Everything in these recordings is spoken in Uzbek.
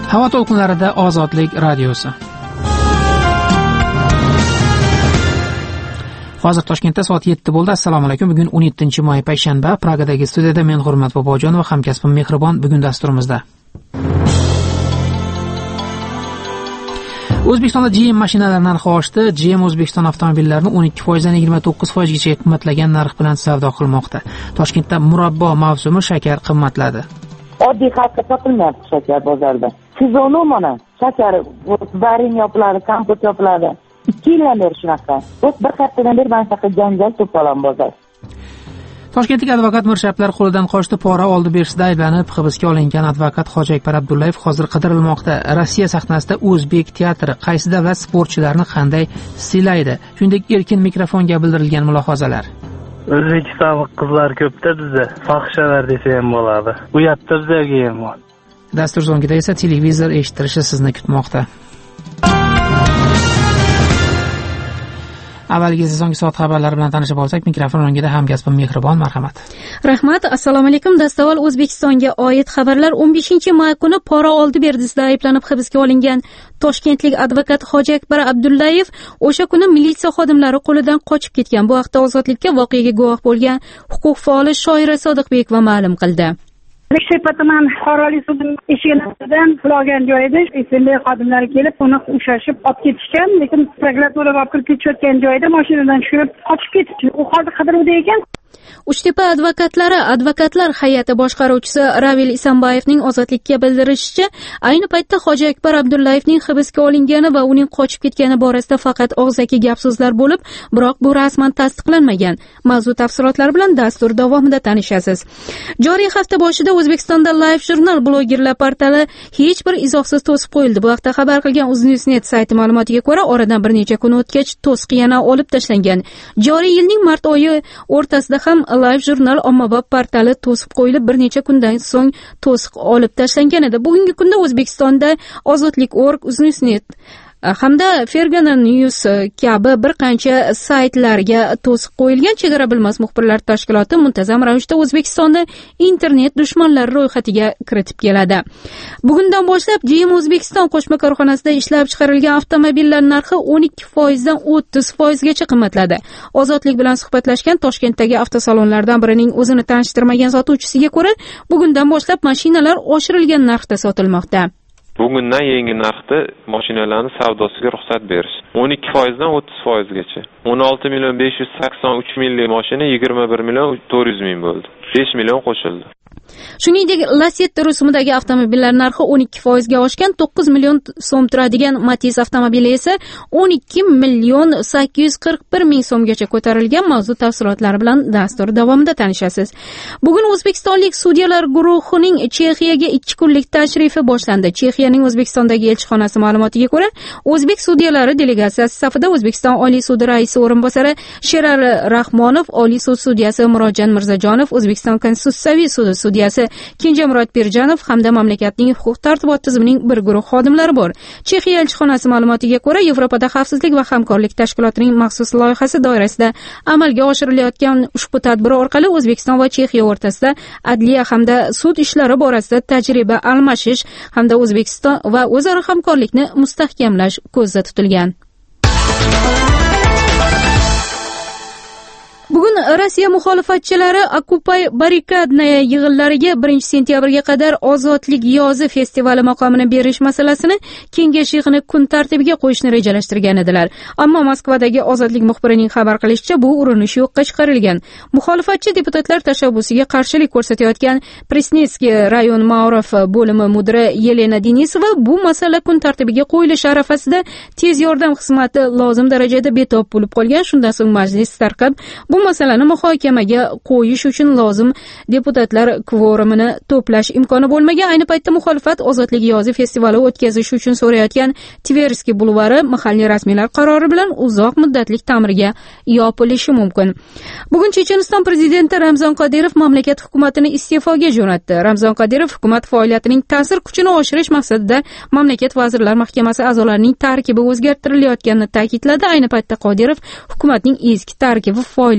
Havo to'lqinlarida Ozodlik radiosi. Hozir Toshkentda soat 7 bo'ldi. Assalomu alaykum. Bugun 17-may payshanba. Pragadagi studiyada men Hurmat Bobojon va hamkasbim Mehribon bugun dasturimizda. O'zbekistonda GM mashinalar narxi oshdi. GM O'zbekiston avtomobillarini 12% dan 29% gacha qimmatlagan narx bilan savdo qilmoqda. Toshkentda murabbo mavsumi shakar qimmatladi. Oddiy xalqqa sotilmayapti shakar bozorda. Sezonu mana shakar baring yopiladi, kompot yopiladi. 2 yildan beri shunaqa. Bir haftadan beri mana shunaqa janjal to'polon bozor. Toshkentlik advokat Mirshablar qo'lidan qochdi. Pora oldi berishda ayblanib hibsga olingan advokat Hoji Akbar Abdullayev hozir qidirilmoqda. Rossiya sahnasida o'zbek teatri qaysi davlat sportchilarini qanday siylaydi? Shuningdek, erkin mikrofonga bildirilgan mulohazalar. O'zbekistonlik qizlar ko'pda bizda, fohishalar desa ham bo'ladi. Bu yerda bizga ham bor. Dastur so'ngida esa televizor eshitilishi sizni kutmoqda. Avvalgi so'nggi soat xabarlari bilan tanishib olsak, mikrofon o'ngida hamkasbim Mehribon, marhamat. Rahmat. Assalomu alaykum. Dastavval O'zbekistonga oid xabarlar. 15-may kuni pora oldi berdisida ayblanib hibsga olingan toshkentlik advokat Hoji Akbar Abdullayev o'sha kuni militsiya xodimlari qo'lidan qochib ketgan. Bu haqda Ozodlikka voqeaga guvoh bo'lgan huquq faoli Shoira Sodiqbekova ma'lum qildi. Bekshepa tuman fuqarolik sudi eshigidan pul olgan joyida SMB xodimlari kelib uni ushashib olib ketishgan, lekin prokuraturaga olib kirib ketayotgan joyida mashinadan tushirib qochib ketdi. U hozir qidiruvda ekan. Uchtepa advokatlar hay'ati boshqaruvchisi Ravil Isanbayevning Ozodlikka bildirishicha, ayni paytda Hoji Akbar Abdullayevning hibsga olingani va uning qochib ketgani borasida faqat og'zaki gap-so'zlar bo'lib, biroq bu rasman tasdiqlanmagan. Mavzu tafsilotlari bilan dastur davomida tanishasiz. Joriy hafta boshida O'zbekistonda Live Journal blogerlar portali hech bir izohsiz to'sib qo'yildi. Bu haqda xabar qilgan Uznewsnet sayti ma'lumotiga ko'ra, oradan bir necha kun o'tgach to'siq yana olib tashlangan. Joriy yilning mart oyi o'rtasida ham Live Journal ommabop portali to'sib qo'yilib, bir necha kundan so'ng to'siq olib tashlangan edi. Bugungi kunda O'zbekistonda Ozodlik.org, Uznewsnet hamda Fergana News kabi bir qancha saytlarga to'siq qo'yilgan. Chegara bilmas muxbirlar tashkiloti muntazam ravishda O'zbekistonni internet dushmanlari ro'yxatiga kiritib keladi. Bugundan boshlab GM O'zbekiston qo'shma korxonasida ishlab chiqarilgan avtomobillar narxi 12% dan 30% gacha qimmatladi. Ozodlik bilan suhbatlashgan Toshkentdagi avtosalonlardan birining o'zini tanishtirmagan sotuvchisiga ko'ra, bugundan boshlab mashinalar oshirilgan narxda sotilmoqda. Bugundan yangi narxda mashinalarning savdosiga ruxsat berish. 12% dan 30% gacha. 16.583 minglik mashina 21.400.000 bo'ldi. 5 million qo'shildi. Shuningdek, Lacetti rusumidagi avtomobillar narxi 12% ga oshgan. 9 million so'm turadigan Matiz avtomobili esa 12.841.000 so'mgacha ko'tarilgan. Mavzu tafsilotlari bilan dastur davomida tanishasiz. Bugun o'zbekistonlik sudyalar guruhining Chexiyaga 2 kunlik tashrifi boshlandi. Chexiyaning O'zbekistondagi elchixonasi ma'lumotiga ko'ra, o'zbek sudyalari delegatsiyasi safida O'zbekiston Oliy sudi raisi o'rinbosari Sherali Rahmonov, Oliy sud sudyasi Murodjon Mirzajonov, O'zbekiston Konstitutsiyaviy sudi sudyasi Kenjamurod Pirjanov hamda mamlakatning huquq-tartibot tizimining bir guruh xodimlari bor. Chexiya elchixonasi ma'lumotiga ko'ra, Yevropada xavfsizlik va hamkorlik tashkilotining maxsus loyihasi doirasida amalga oshirilayotgan ushbu tadbir orqali O'zbekiston va Chexiya o'rtasida adliya hamda sud ishlari borasida tajriba almashish hamda O'zbekiston va o'zaro hamkorlikni mustahkamlash ko'zda tutilgan. Bugun Rossiya muxolifatchilari Occupy Barrikadnaya yig'inlariga 1-sentyabrga qadar Ozodlik yozi festivali maqomini berish masalasini kengash yig'ini kun tartibiga qo'yishni rejalashtirgan edilar. Ammo Moskvadagi Ozodlik muxbirining xabar qilishicha, bu urinish yo'qqa chiqarilgan. Muxolifatchi deputatlar tashabbusiga qarshilik ko'rsatayotgan Presnetskiy rayon ma'rif bo'limi mudiri Yelena Denisova bu masala kun tartibiga qo'yilish arafasida tez yordam xizmati lozim darajada betob bo'lib qolgan. Shundan so'ng majlis tarqab, bu masalani muhokamaga qo'yish uchun lozim deputatlar kvorumini to'plash imkoni bo'lmagan. Ayni paytda muxolifat Ozodlik yozi festivali o'tkazish uchun so'rayotgan Tverskiy bulvari mahalliy rasmiylar qarori bilan uzoq muddatlik ta'mirga yopilishi mumkin. Bugun Checheniston prezidenti Ramzan Qodirov mamlakat hukumatini iste'foga jo'natdi. Ramzan Qodirov hukumat faoliyatining ta'sir kuchini oshirish maqsadida mamlakat vazirlar mahkamasi a'zolarining tarkibi o'zgartirilayotganini ta'kidladi. Ayni paytda Qodirov hukumatning eski tarkibi faoliyatidan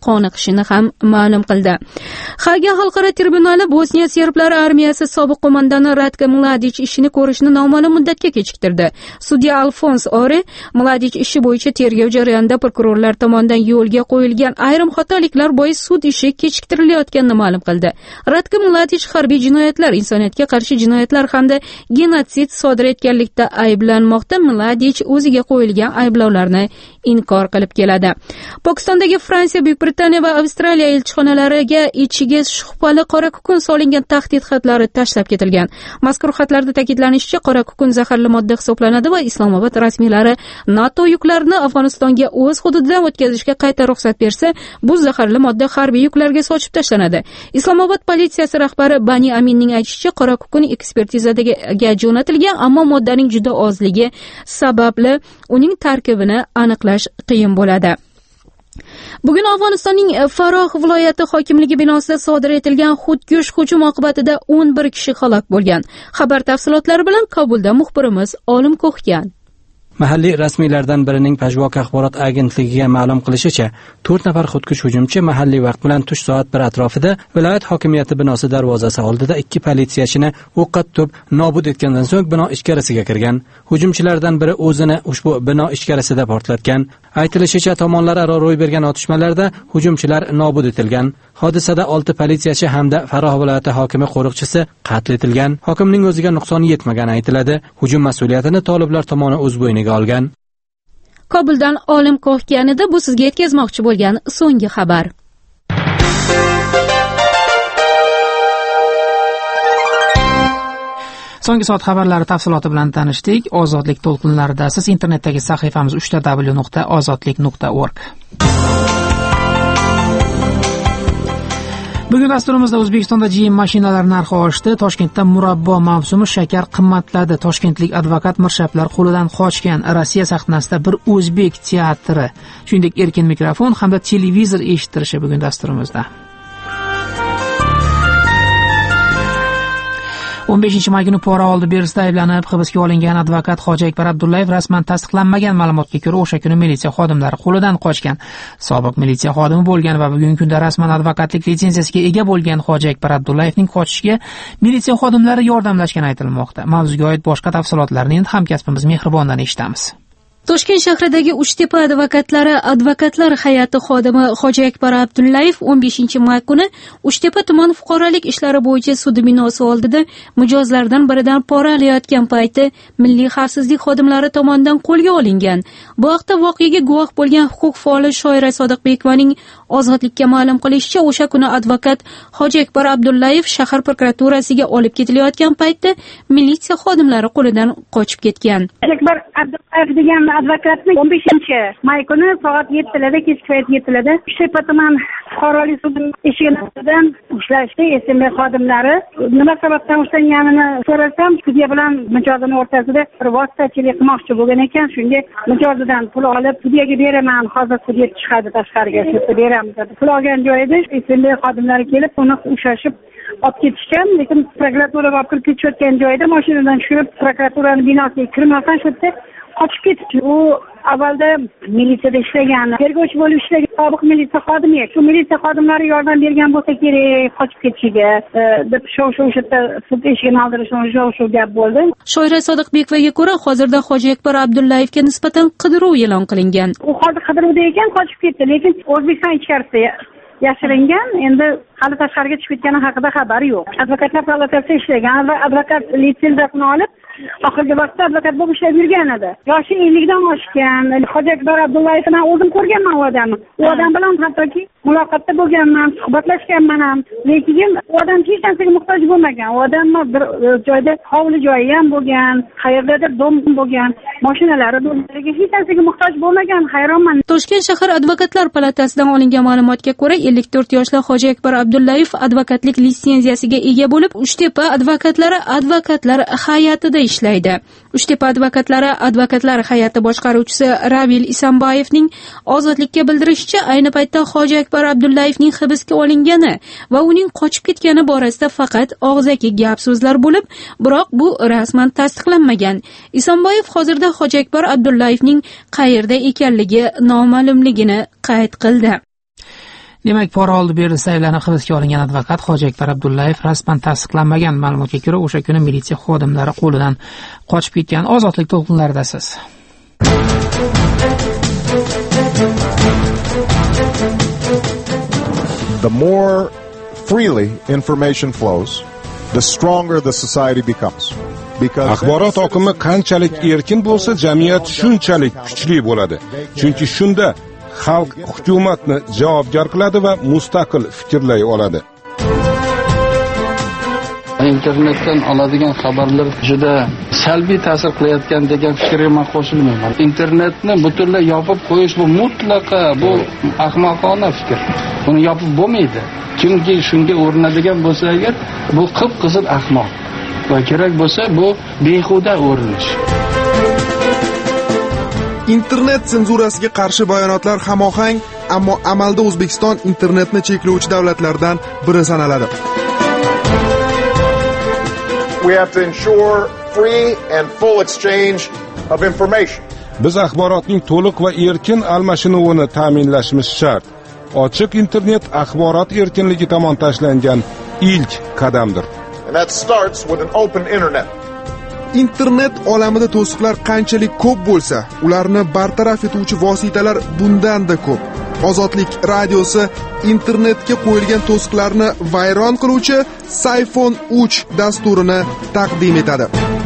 qoniqishini ham ma'lum qildi. Haga xalqaro tribunali Bosniya serblari armiyasi sobiq qo'mondoni Ratko Mladic ishini ko'rishni noma'lum muddatga kechiktirdi. Sudya Alfons Ore Mladic ishi bo'yicha tergov jarayonida prokurorlar tomonidan yo'lga qo'yilgan ayrim xatoliklar bois sud ishi kechiktirilayotganini ma'lum qildi. Ratko Mladic harbiy jinoyatlar, insoniyatga qarshi jinoyatlar hamda genotsid sodir etganlikda ayblanmoqda. Mladic o'ziga qo'yilgan ayblovlarni inkor qilib keladi. Pokistondagi Fransiya, Buyuk Britaniya va Avstraliya elchixonalariga ichiga shubhali qora kukun solingan tahdid xatlari tashlab ketilgan. Mazkur xatlarda ta'kidlanishicha, qora kukun zaharli modda hisoblanadi va Islomobod rasmiylari NATO yuklarini Afg'onistonga o'z hududidan o'tkazishga qayta ruxsat bersa, bu zaharli modda harbiy yuklarga sochib tashlanadi. Islomobod politsiyasi rahbari Bani Aminning aytishicha, qora kukun ekspertizaga jo'natilgan, ammo moddaning juda ozligi sababli uning tarkibini aniqlash qiyin bo'ladi. Bugun Afg'onistonning Faroh viloyati hokimligi binosida sodir etilgan xudkush hujum oqibatida 11 kishi halok bo'lgan. Xabar tafsilotlari bilan Kobulda muxbirimiz Olim Ko'hgan. Mahalliy rasmiylardan birining Pajvok axborot agentligiga ma'lum qilishicha, 4 nafar xudkush hujumchi mahalliy vaqt bilan tush soat 1 atrofida viloyat hokimiyati binosi darvozasi oldida 2 politsiyachini o'qqa tutib nobud etgandan so'ng bino ichkarisiga kirgan. Hujumchilardan biri o'zini ushbu bino ichkarisida portlatgan. Aytilishicha, tomonlararo ro'y bergan otishmalarda hujumchilar nobud etilgan. Hodisada 6 politsiyachi hamda Faroh viloyati hokimi qo'riqchisi qatl etilgan. Hokimning o'ziga nuqson yetmagani aytiladi. Hujum mas'uliyatini toliblar tomoni o'z bo'yniga olgan. Kobuldan Olim Ko'hganida bu sizga yetkazmoqchi bo'lgan so'nggi xabar. So'nggi soat xabarlari tafsiloti bilan tanishdik. Ozodlik to'lqinlarida siz internetdagi sahifamiz www.ozodlik.org. Bugun dasturimizda O'zbekistonda GM mashinalar narxi oshdi. Toshkentda murabbo mavsumi shakar qimmatladi. Toshkentlik advokat mirshaplar qo'lidan qochgan. Rossiya sahnasida bir o'zbek teatri, shuningdek erkin mikrofon hamda televizor eshittirishi bugun dasturimizda. 15 may kuni pora oldi berisda ayblanib hibsga olingan advokat Hoji Akbar Abdullayev rasman tasdiqlanmagan ma'lumotga ko'ra o'sha kuni militsiya xodimlari qo'lidan qochgan. Sobiq militsiya xodimi bo'lgan va bugungi kunda rasman advokatlik litsenziyasiga ega bo'lgan Hoji Akbar Abdullayevning qochishiga militsiya xodimlari yordamlashgani aytilmoqda. Mavzuga oid boshqa tafsilotlarni endi hamkasbimiz Mehribondan eshitamiz. Toshkent shahridagi Uchtepa advokatlar hay'ati xodimi Hoji Akbar Abdullayev 15-may kuni Uchtepa tuman fuqarolik ishlari bo'yicha sudi binosi oldida mijozlardan biridan pora olayotgan payti milliy xavfsizlik xodimlari tomonidan qo'lga olingan. Bu haqda voqeaga guvoh bo'lgan huquq faoli Shoira Sodiqbekovaning Ozodlikka ma'lum qilishicha, o'sha kuni advokat Hoji Akbar Abdullayev shahar prokuraturasiga olib ketilayotgan paytda militsiya xodimlari qo'lidan qochib ketgan. Akbar Abdullayev degan advokatni 15-may kuni soat 7larda, kechki payt 7larda Uchtepa tuman fuqarolik sudining eshigidan ushlashdi. SMB xodimlari nima sababdan ushlanganini so'rasam, sudya bilan mijozini o'rtasida bir vositachilik qilmoqchi bo'lgan ekan. Shunga mijozidan pul olib, sudyaga beraman, hozir sudya chiqadi tashqariga, sudga beramiz dedi. Pul olgan joyida SMB xodimlari kelib, uni ushashib olib ketishgan, lekin prokuratura olib kirib ketayotgan joyida mashinadan tushirib, prokuraturaning binosiga kirmasdan shu yerda qochib ketdi. U avvalda militsiyada ishlagan, tergovchi bo'lib ishlagan sobiq militsiya xodimi. Shu militsiya xodimlari yordam bergan bo'lsa kerak qochib ketishiga, deb o'sha yerda sud eshigini oldirishni shu gap bo'ldi. Shoira Sodiqbekovaga ko'ra, hozirda Hoji Akbar Abdullayevga nisbatan qidiruv e'lon qilingan. U hozir qidiruvda ekan, qochib ketdi, lekin O'zbekiston ichkarisida yashiringan, endi hali tashqariga chiqib ketgani haqida xabar yo'q. Advokatlar palatasida ishlagan va advokat litsenziyasini olib, oxirgi vaqtda advokat bo'lib ishlab yurgan edi. Yoshi 50 dan oshgan. Hoji Akbar Abdullayevni o'zim ko'rganman u odamni. U odam bilan hattoki muloqotda bo'lganman, suhbatlashganman ham. Lekin u odam hech narsaga muhtoj bo'lmagan. U odam bir joyda hovli joyi ham bo'lgan, qayerdadir dom bo'lgan, mashinalari bo'lganiga hech narsaga muhtoj bo'lmagan. Hayronman. Toshkent shahar advokatlar palatasidan olingan ma'lumotga ko'ra, 54 yoshli Hoji Akbar Abdullayev advokatlik litsenziyasiga ega bo'lib, Uchtepa advokatlar hay'atida ishlaydi. Uchtepa advokatlar hay'ati boshqaruvchisi Ravil Isambayevning Ozodlikka bildirishicha, ayni paytda Hoji Akbar Abdullayevning hibsga olingani va uning qochib ketgani borasida faqat og'zaki gap so'zlar bo'lib, biroq bu rasman tasdiqlanmagan. Isambayev hozirda Hoji Akbar Abdullayevning qayerda ekanligi noma'lumligini qayd qildi. Demak, pora oldi berilsa aylanib hibsga olingan advokat Hoji Akbar Abdullayev rasman tasdiqlanmagan ma'lumotga ko'ra o'sha kuni militsiya xodimlari qo'lidan qochib ketgan. Ozodlik to'lqinlaridasiz. The more freely information flows, the stronger the society becomes. Axborot oqimi qanchalik erkin bo'lsa, jamiyat shunchalik kuchli bo'ladi. Chunki shunda xalq hukumatni javobgar qiladi va mustaqil fikrlay oladi. Internetdan oladigan xabarlar juda salbiy ta'sir qilayotgan degan fikrga men qo'shilmayman. Internetni butunlay yopib qo'yish bu mutlaqo bu ahmoqona fikr. Buni yopib bo'lmaydi. Kimki shunga o'rinadigan bo'lsa agar bu qip-qizil ahmoq. Va kerak bo'lsa bu behuda o'rinish. Internet senzurasiga qarshi bayonotlar hamohang, ammo amalda O'zbekiston internetni cheklovchi davlatlardan biri sanaladi. We have to ensure free and full exchange of information. Biz axborotning to'liq va erkin almashinuvini ta'minlashimiz shart. Ochiq internet axborot erkinligi tomon tashlangan ilk qadamdir. And that starts with an open internet. Internet olamida to'siqlar qanchalik ko'p bo'lsa, ularni bartaraf etuvchi vositalar bundan-da ko'p. Ozodlik radiosi internetga qo'yilgan to'siqlarni vayron qiluvchi Sayfon 3 dasturini taqdim etadi.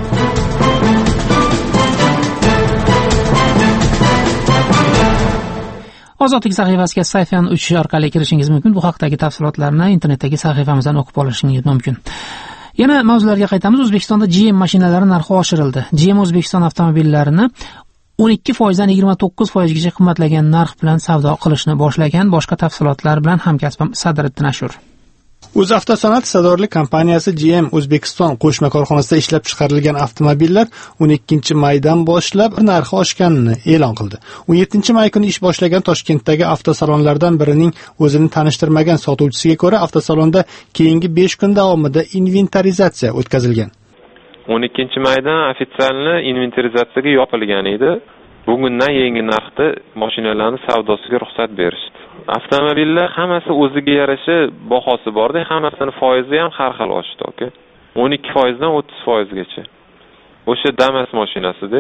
Ozodlik sahifasiga Sayfon 3 orqali kirishingiz mumkin. Bu haqdagi tafsilotlarni internetdagi sahifamizdan o'qib olishingiz mumkin. Yana mavzularga qaytamiz. O'zbekistonda GM mashinalari narxi oshirildi. GM O'zbekiston avtomobillarini 12% dan 29% gacha qimmatlagan narx bilan savdo qilishni boshlagan. Boshqa tafsilotlar bilan hamkasbim Sadriddin Ashur. O'zavtosanoat hissadorlik kompaniyasi GM O'zbekiston qo'shma korxonasida ishlab chiqarilgan avtomobillar 12-maydan boshlab narxi oshganini e'lon qildi. 17-may kuni ish boshlagan Toshkentdagi avtosalonlardan birining o'zini tanishtirmagan sotuvchisiga ko'ra, avtosalonda keyingi 5 kun davomida inventarizatsiya o'tkazilgan. 12-maydan ofitsialni inventarizatsiyaga yopilgan edi. Bugundan yangi narxda mashinalarning savdosiga ruxsat berishdi. Avtomobillar hammasi o'ziga yarasha bahosi borda, hammasini foizi ham har xil oshdi, aka. 12% dan 30% gacha. O'sha Damas mashinasida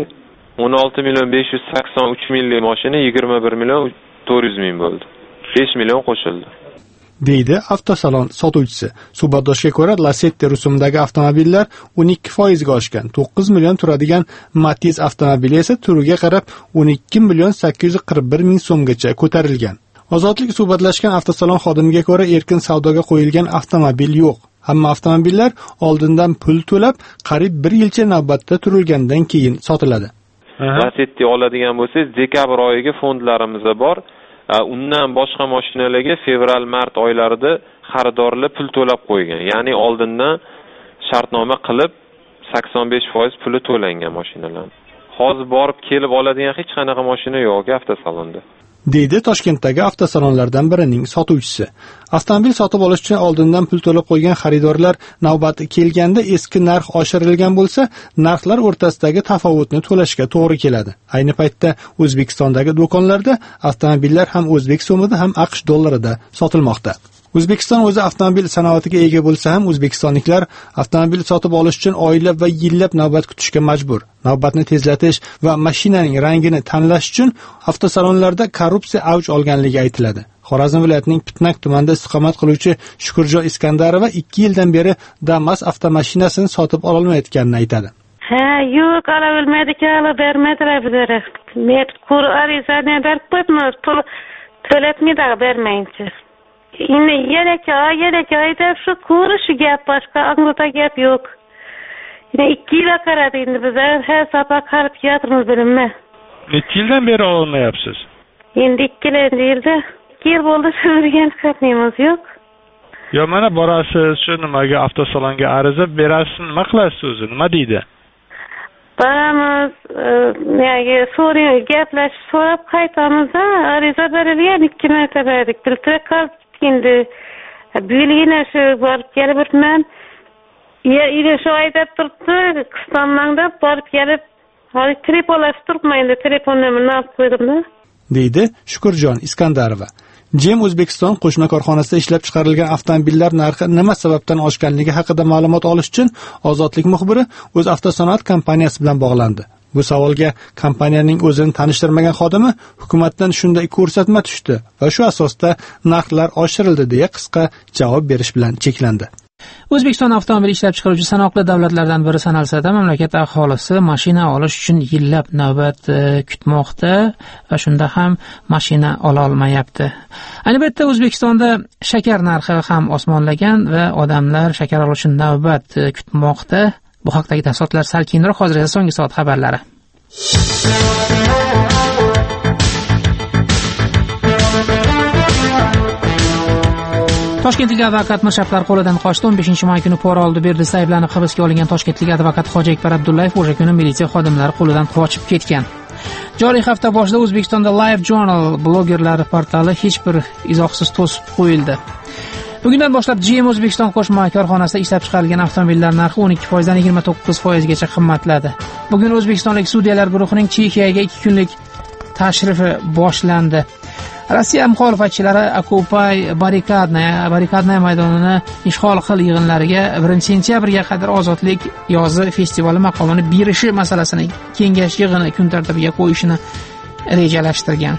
16.583 minglik mashina 21.400.000 bo'ldi. 5 million qo'shildi. deydi avtosalon sotuvchisi. Suhbatdoshga ko'ra, Lacetti rusumidagi avtomobillar 12% ga oshgan. 9 million turadigan Matiz avtomobili esa turiga qarab 12.841.000 so'mgacha ko'tarilgan. Ozodlik suhbatlashgan avtosalon xodimiga ko'ra, erkin savdoga qo'yilgan avtomobil yo'q. Hamma avtomobillar oldindan pul to'lab, qariyb 1 yilcha navbatda turilgandan keyin sotiladi. Lacetti oladigan bo'lsangiz, dekabr oyiga fondlarimiz bor. Undan boshqa mashinalarga fevral-mart oylarida xaridorlar pul to'lab qo'ygan. Ya'ni oldindan shartnoma qilib 85% puli to'langan mashinalar. Hozir borib kelib oladigan hech qanaqa mashina yo'q avtosalonda. deydi Toshkentdagi avtosalonlardan birining sotuvchisi. Avtomobil sotib olish uchun oldindan pul to'lab qo'ygan xaridorlar navbati kelganda eski narx oshirilgan bo'lsa, narxlar o'rtasidagi tafovutni to'lashga to'g'ri keladi. Ayni paytda O'zbekistondagi do'konlarda avtomobillar ham o'zbek so'mida, ham AQSh dollarida sotilmoqda. O'zbekiston o'zi avtomobil sanoatiga ega bo'lsa ham, o'zbekistonliklar avtomobil sotib olish uchun oylab va yillab navbat kutishga majbur. Navbatni tezlatish va mashinaning rangini tanlash uchun avtosalonlarda korrupsiya avj olganligi aytiladi. Xorazm viloyatining Pitnak tumanida istiqomat qiluvchi Shukurjo Iskandarova 2 yildan beri Damas avtomashinasini sotib ololmayotganini aytadi. Yo'q, olabilmaydi-ku, bermaydilar bizlarga. Men kur arizani berib qo'yibmiz, pul to'latmaydi bermayincha. Yine yelek ay deb shu ko'rishi gap, boshqa ang'ota gap yo'q. Yine 2 yil qaradi endi biz har safar qarab yotimiz bilimmi. Necha yildan beri olmayapsiz? Endi 2 yilda 2 yil bo'ldi sürgan qatnaymiz yo'q. Yo mana borasiz, shu nimaga avtosalonga ariza berasiz, nima qilasiz o'zi? Nima deydi? Baramiz, gaplashib so'rab qaytamiz, ariza berilgan 2 marta berdik. Biltirib qolib endi büyüğüne şu barıp gelip ben yine şu ayda turttu kıstanmanda barıp gelip hali telefonlaştırmayın da telefon numarını alıp koydum da. deydi Shukurjon Iskandarova. Jem O'zbekiston qo'shma korxonasida ishlab chiqarilgan avtomobillar narxi nima sababdan oshganligi haqida ma'lumot olish uchun Ozodlik muxbiri o'z avtosanoat kompaniyasi bilan bog'landi. Bu savolga kompaniyaning o'zini tanishtirmagan xodimi hukumatdan shunday ko'rsatma tushdi va shu asosda narxlar oshirildi deya qisqa javob berish bilan cheklandi. O'zbekiston avtomobil ishlab chiqaruvchi sanoqli davlatlardan biri sanalsa-da, mamlakat aholisi mashina olish uchun yillab navbat kutmoqda va shunda ham mashina ola olmayapti. Ayni paytda O'zbekistonda shakar narxi ham osmonlagan va odamlar shakar olish uchun navbat kutmoqda. Bu haqdagi tafsilotlar sal keyinroq, hozir esa so'nggi soat xabarlari. Toshkentlik advokat Mirshaplar qo'lidan qochdi. 15-may kuni pora oldi berdi ayblanib hibsga olingan toshkentlik advokat Hoji Akbar Abdullayev o'sha kuni militsiya xodimlari qo'lidan qochib ketgan. Joriy hafta boshida O'zbekistonda Live Journal blogerlar portali hech bir izohsiz to'sib qo'yildi. Bugundan boshlab GM O'zbekiston qo'shma korxonasida ishlab chiqarilgan avtomobillar narxi 12% dan 29% gacha qimmatladi. Bugun O'zbekistonlik sudyalar guruhining Chexiyaga 2 kunlik tashrifi boshlandi. Rossiya muxolifatchilari Okupay barrikadnaya maydonini ishg'ol qil yig'inlariga 1-sentyabrga qadar ozodlik yozi festivali maqomini berishi masalasini kengash yig'ini kun tartibiga qo'yishni rejalashtirgan.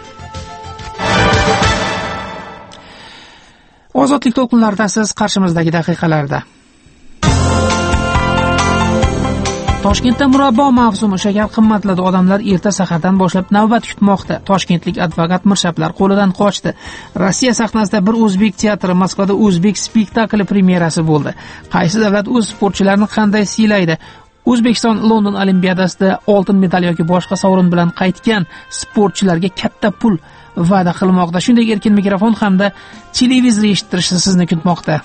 Ozodlik to'lqinlarida siz qarshimizdagi daqiqalarda. Toshkentda murabbo mavsumi shakar qimmatladi. Odamlar erta sahardan boshlab navbat kutmoqda. Toshkentlik advokat Mirshaplar qo'lidan qochdi. Rossiya sahnasida bir o'zbek teatri, Moskvada o'zbek spektakli premyerasi bo'ldi. Qaysi davlat o'z sportchilarini qanday siylaydi? O'zbekiston London Olimpiadasida oltin medal yoki boshqa sovrin bilan qaytgan sportchilarga katta pul va'da qilmoqda. Shunday erkin mikrofon hamda televizor eshittirishi sizni kutmoqda.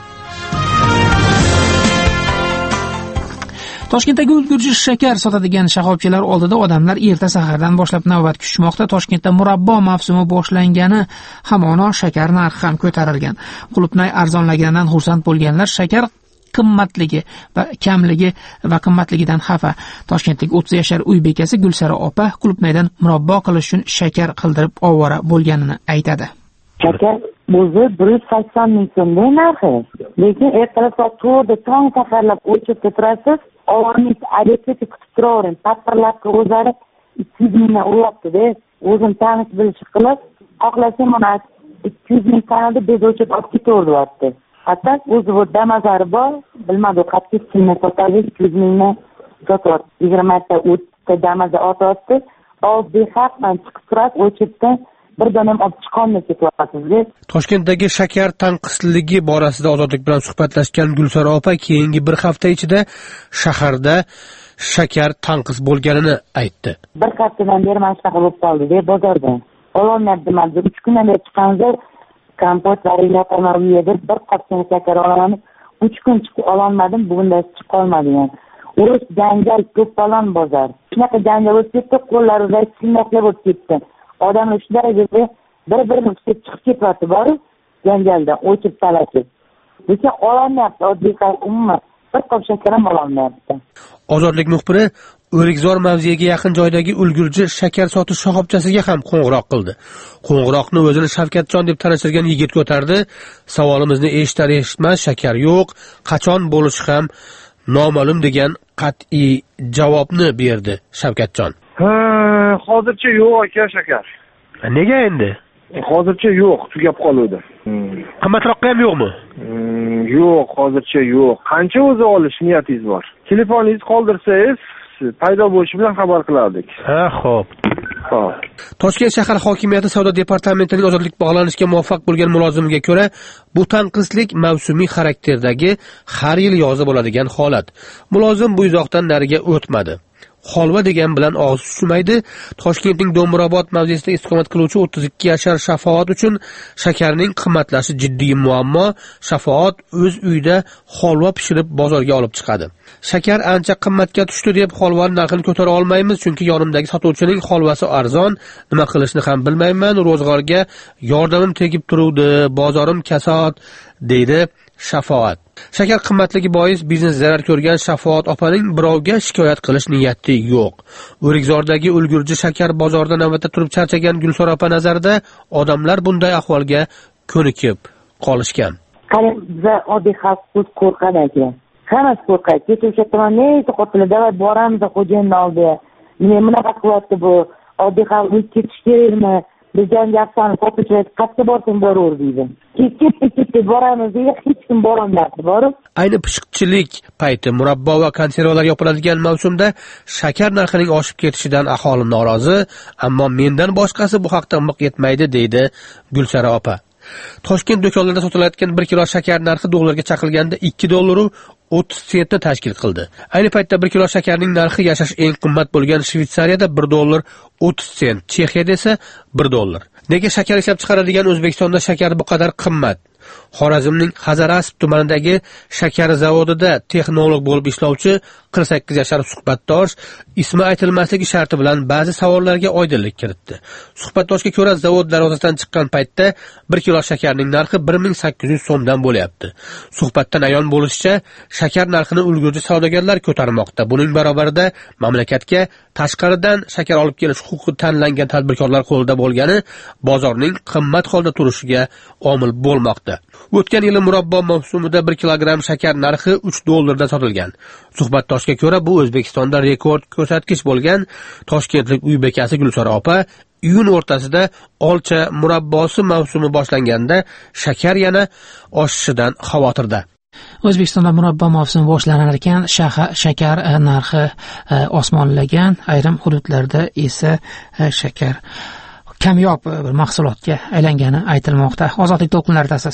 Toshkentdagi ulgurji shakar sotadigan shoxobchalar oldida odamlar erta sahardan boshlab navbat kutishmoqda. Toshkentda murabbo mavsumi boshlangani hamon shakar narxi ham ko'tarilgan. Qulupnay arzonlaganidan xursand bo'lganlar shakar qimmatligi va kamligi va qimmatligidan xafa. Toshkentlik 30 yashar uy bekasi Gulsara opa qulupnaydan murabbo qilish uchun shakar qildirib ovora bo'lganini aytadi. Shakar o'zi 180 ming so'mning narxi. Lekin ertalab soat 4da tong saharlab o'chib turasiz. Ovorni adetda kutib turavering. Patrlarga o'zlari 200 mingdan uryapti-da. O'zim tanish bilish qilib, xohlasam mana 200 ming tanada bezovchib olib ketaverdi. Hatto o'zi bu damazari bor, bilmadi qattiq kimni sotadi, 200 mingdan sotadi. 20 ta o'tda damaza otadi. Oldi haqman chiqib turadi, o'chibdan birdan ham olib chiqolmay ketyapsiz. Toshkentdagi shakar tanqisligi borasida Ozodlik bilan suhbatlashgan Gulsara opa keyingi bir hafta ichida shaharda shakar tanqis bo'lganini aytdi. Bir haftadan beri mana shunaqa bo'lib qoldi deb bozorda. Ololmayapti, mana 3 kundan beri chiqqandir, kompot va relatlarni yedir, bir qopchani shakar olaman. 3 kun chiqib ololmadim, bugunda chiqib qolmadim. Urush janjal ko'p falon bozor. Shunaqa janjal o'tib ketdi, qo'llarida sinmoqlar bo'lib ketdi. Odamlar shu darajada bir-birini chiqib ketyapti, bor janjalda o'chib talashib. Lekin ololmayapti, oddiy umuman bir qop shakar ham ololmayapti. Ozodlik muxbiri O'rikzor mavziga yaqin joydagi ulgurji shakar sotish shoxobchasiga ham qo'ng'iroq qildi. Qo'ng'iroqni o'zini Shavkatjon deb tanishtirgan yigit ko'tardi. Savolimizni eshitmas shakar yo'q, qachon bo'lishi ham noma'lum degan qat'iy javobni berdi Shavkatjon. Hozircha yo'q aka shakar. Nega endi? Hozircha yo'q, tugab qoluvdi. Qimmatroqqa ham yo'qmi? Yo'q, hozircha yo'q. Qancha o'zi olish niyatingiz bor? Telefoningizni qoldirsangiz, paydo bo'lishi bilan xabar qilardik. Ha, xo'p. Toshkent shahar hokimiyati savdo departamentining ozodlik bog'lanishga muvaffaq bo'lgan mulozimiga ko'ra, bu tanqislik mavsumiy xarakterdagi har yil yozda bo'ladigan holat. Mulozim bu izohdan nariga o'tmadi. Holva degan bilan og'iz tushmaydi. Toshkentning Do'murobod mavzesida istiqomat qiluvchi 32 yashar Shafoat uchun shakarning qimmatlashi jiddiy muammo. Shafoat o'z uyida holva pishirib bozorga olib chiqadi. Shakar ancha qimmatga tushdi deb holvaning narxini ko'tara olmaymiz, chunki yonimdagi sotuvchining holvasi arzon, nima qilishni ham bilmayman, ro'zg'orga yordamim tegib turuvdi, bozorim kasod deydi Shafoat. Shakar qimmatligi bois biznes zarar ko'rgan Shafoat opaning birovga shikoyat qilish niyati yo'q. O'rikzordagi ulgurji shakar bozorida navbatda turib charchagan Gulsora opa nazarida odamlar bunday ahvolga ko'nikib qolishgan. Qarang, biza oddiy xalq qo'rqadi aka. Hammasi qo'rqadi. Kecha o'sha tomonda qo'rqildi, davay boramiz xo'jayinni oldiga. Men bunaqa qilyapti bu. Oddiy xalq ketish kerakmi? Degan gaplarni qo'pishlaydi, qayerga borsam boraver deydi. Ketib boramiz deydi, hech kim borolmayapti borib. Ayni pishiqchilik payti murabbo va konservalar yopiladigan mavsumda shakar narxining oshib ketishidan aholi norozi, ammo mendan boshqasi bu haqda miq etmaydi deydi Gulsara opa. Toshkent do'konlarida sotilayotgan 1 kilo shakar narxi dollarga chaqilganda $2 30 sentni tashkil qildi. Ayni paytda 1 kilo shakarning narxi yashash eng qimmat bo'lgan Shvetsariyada $1 30 sent, Chexiyada esa $1. Nega shakar ishlab chiqaradigan O'zbekistonda shakar bu qadar qimmat? Xorazmning Hazarasp tumanidagi shakar zavodida texnolog bo'lib ishlovchi 48 yashar suhbatdosh ismi aytilmasligi sharti bilan ba'zi savollarga oydinlik kiritdi. Suhbatdoshga ko'ra, zavod darvozasidan chiqqan paytda 1 kilo shakarning narxi 1800 so'mdan bo'lyapti. Suhbatdan ayon bo'lishicha, shakar narxini ulgurji savdogarlar ko'tarmoqda. Buning barobarida mamlakatga tashqaridan shakar olib kelish huquqi tanlangan tadbirkorlar qo'lida bo'lgani bozorning qimmat holda turishiga omil bo'lmoqda. O'tgan yili murabbo mavsumida 1 kilogramm shakar narxi $3 dan sotilgan. Suhbatdoshga ko'ra, bu O'zbekistonda rekord ko'rsatkich bo'lgan. Toshkentlik uy bekasi Gulsora opa iyun o'rtasida olcha murabbosi mavsumi boshlanganda shakar yana oshishidan xavotirda. O'zbekistonda murabbo mavsumi boshlanar ekan, shakar narxi osmonlagan, ayrim hududlarda esa shakar kamyob bir mahsulotga aylangani aytilmoqda. Ozodlik to'lqinlaridasiz.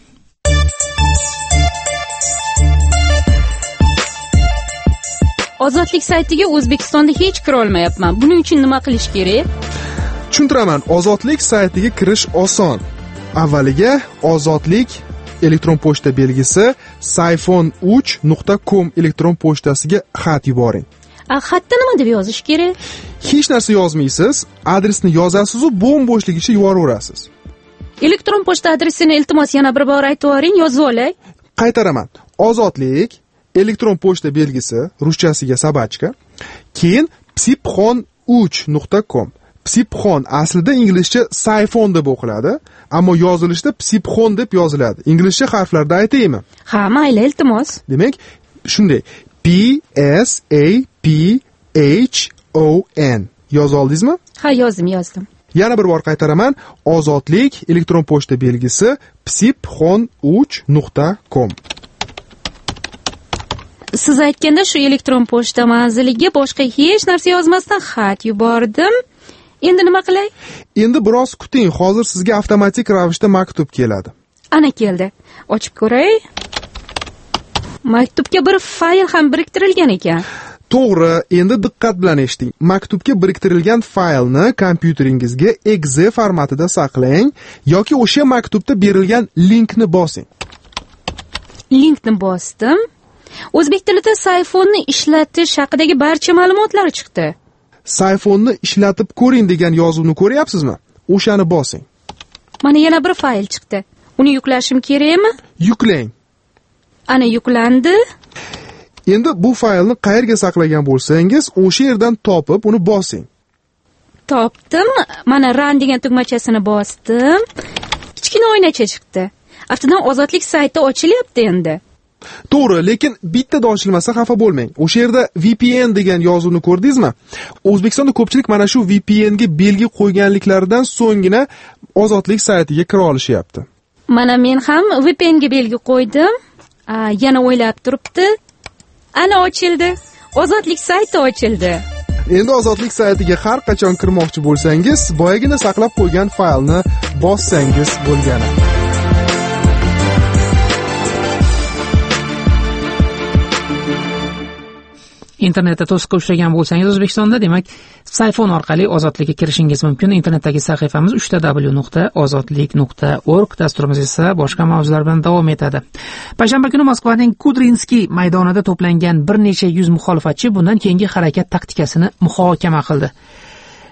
Ozodlik saytiga O'zbekistonda hech kira olmayapman. Buning uchun nima qilish kerak? Tushuntiraman, Ozodlik saytiga kirish oson. Avvaliga Ozodlik elektron pochta belgisi sayfon3.com elektron pochtasiga xat yuboring. Xatda nima deb yozish kerak? Hech narsa yozmaysiz, adresni yozasiz va bo'm-bo'shligicha yuboraverasiz. Elektron pochta adresini iltimos yana bir bor aytib o'ring, yozib olay. Qaytaraman. Ozodlik elektron pochta belgisi ruschasiga sabachka, keyin psipxon3.com. Psipxon aslida inglizcha sayfon deb o'qiladi, ammo yozilishda psipxon deb yoziladi. Inglizcha harflarda aytaymi? Ha, mayli, iltimos. Demak, shunday P S A P H O N. Yoz oldingizmi? Ha, yozdim. Yana bir bor qaytaraman. Ozodlik elektron pochta belgisi psipxon3.com. Siz aytganda shu elektron pochta manziliga boshqa hech narsa yozmasdan xat yubordim. Endi nima qilay? Endi biroz kuting, hozir sizga avtomatik ravishda maktub keladi. Ana keldi. Ochib ko'ray. Maktubga bir fayl ham biriktirilgan ekan. To'g'ri, endi diqqat bilan eshiting. Maktubga biriktirilgan faylni kompyuteringizga exe formatida saqlang yoki o'sha maktubda berilgan linkni bosing. Linkni bosdim. O'zbek tilida sayfonni ishlatish haqidagi barcha ma'lumotlar chiqdi. Sayfonni ishlatib ko'ring degan yozuvni ko'ryapsizmi? O'shani bosing. Mana yana bir fayl chiqdi. Uni yuklashim kerakmi? Yuklang. Ana yuklandi. Endi bu faylni qayerga saqlagan bo'lsangiz, o'sha yerdan topib uni bosing. Topdim. Mana run degan tugmachasini bosdim. Kichkina oynacha chiqdi. Aftidan Ozodlik sayti ochilyapti endi. To'g'ri, lekin bittada ochilmasa xafa bo'lmang. O'sha yerda VPN degan yozuvni ko'rdingizmi? O'zbekistonda ko'pchilik mana shu VPN ga belgi qo'yganliklaridan so'nggina Ozodlik saytiga kira olishyapti. Mana men ham VPN ga belgi qo'ydim. Yana o'ylab turibdi. Ana ochildi. Ozodlik sayti ochildi. Endi Ozodlik saytiga har qachon kirmoqchi bo'lsangiz, boyagina saqlab qo'ygan faylni bossangiz bo'lgani. Internetda to'siqqa uchragan bo'lsangiz O'zbekistonda, demak, sayfon orqali Ozodlikka kirishingiz mumkin. Internetdagi sahifamiz www.ozodlik.org. Dasturimiz esa boshqa mavzular bilan davom etadi. Payshanba kuni Moskvaning Kudrinskiy maydonida to'plangan bir necha yuz muxolifatchi bundan keyingi harakat taktikasini muhokama qildi.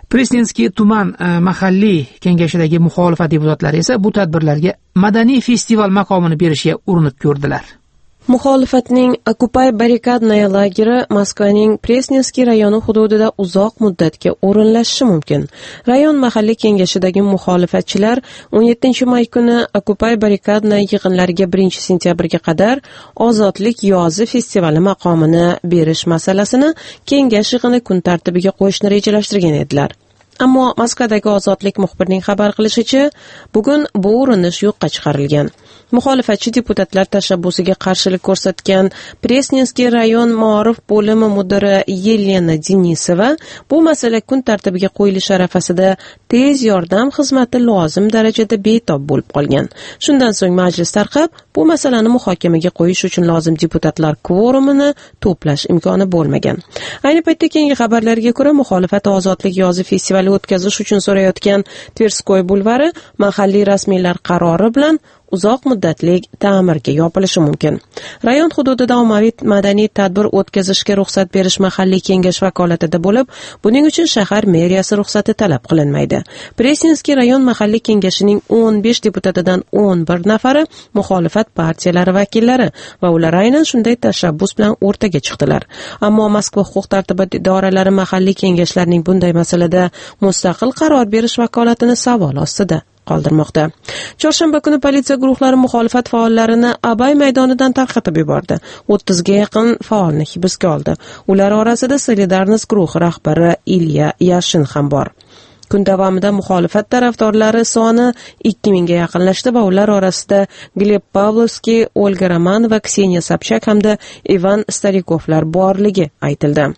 Prestinskiy tuman mahalliy kengashidagi muxolifat deputatlari esa bu tadbirlarga madaniy festival maqomini berishga urinib ko'rdilar. Muxolifatning Occupy barrikadnaya lageri Moskvaning Prestinskiy rayoni hududida uzoq muddatga o'rinlashishi mumkin. Rayon mahalliy kengashidagi muxolifatchilar 17-may kuni Occupy barrikadnaya yig'inlariga 1-sentyabrga qadar ozodlik yozi festivali maqomini berish masalasini kengash yig'ini kun tartibiga qo'yishni rejalashtirgan edilar. Ammo Moskvadagi ozodlik muxbirining xabar qilishicha, bugun bu urinish yo'qqa chiqarilgan. Muxolifatchi deputatlar tashabbusiga qarshilik ko'rsatgan Prestinskiy rayon ma'rif bo'limi mudiri Yelena Denisova bu masala kun tartibiga qo'yilishi arafasida tez yordam xizmati lozim darajada betob bo'lib qolgan. Shundan so'ng majlis tarqab, bu masalani muhokamaga qo'yish uchun lozim deputatlar kvorumini to'plash imkoni bo'lmagan. Ayni paytda keyingi xabarlarga ko'ra, muxolifat ozodlik yozi festivali o'tkazish uchun so'rayotgan Tverskoy bulvari mahalliy rasmiylar qarori bilan uzoq muddatli ta'mirga yopilishi mumkin. Rayon hududida ommaviy madaniy tadbir o'tkazishga ruxsat berish mahalliy kengash vakolatida bo'lib, buning uchun shahar meriyasi ruxsati talab qilinmaydi. Prestinskiy rayon mahalliy kengashining 15 deputatidan 11 nafari muxolifat partiyalari vakillari va ular aynan shunday tashabbus bilan o'rtaga chiqdilar. Ammo Moskva huquq-tartibot idoralari mahalliy kengashlarning bunday masalada mustaqil qaror berish vakolatini savol ostida qoldirmoqda. Chorshanba kuni politsiya guruhlari muxolifat faollarini Abay maydonidan tarqatib yubordi. 30 ga yaqin faolni hibsga oldi. Ular orasida Solidarnost guruhi rahbari Ilya Yashin ham bor. Kun davomida muxolifat tarafdorlari soni 2000 ga yaqinlashdi va ular orasida Gleb Pavlovskiy, Olga Romanova, Kseniya Sobchak hamda Ivan Starikovlar borligi aytildi.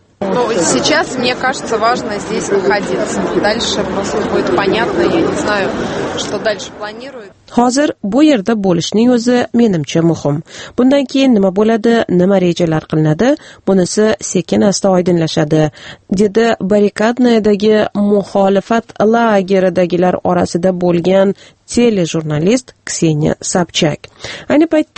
Сейчас, мне кажется, важно здесь находиться. Дальше просто будет понятно, я не знаю, что дальше планируют. Hozir bu yerda bo'lishning o'zi menimcha muhim. Bundan keyin nima bo'ladi, nima rejalar qilinadi, bunisi sekin-asta oydinlashadi, dedi barrikadnayadagi muxolifat lageridagilar orasida bo'lgan telejurnalist Kseniya Sobchak. Ayni paytda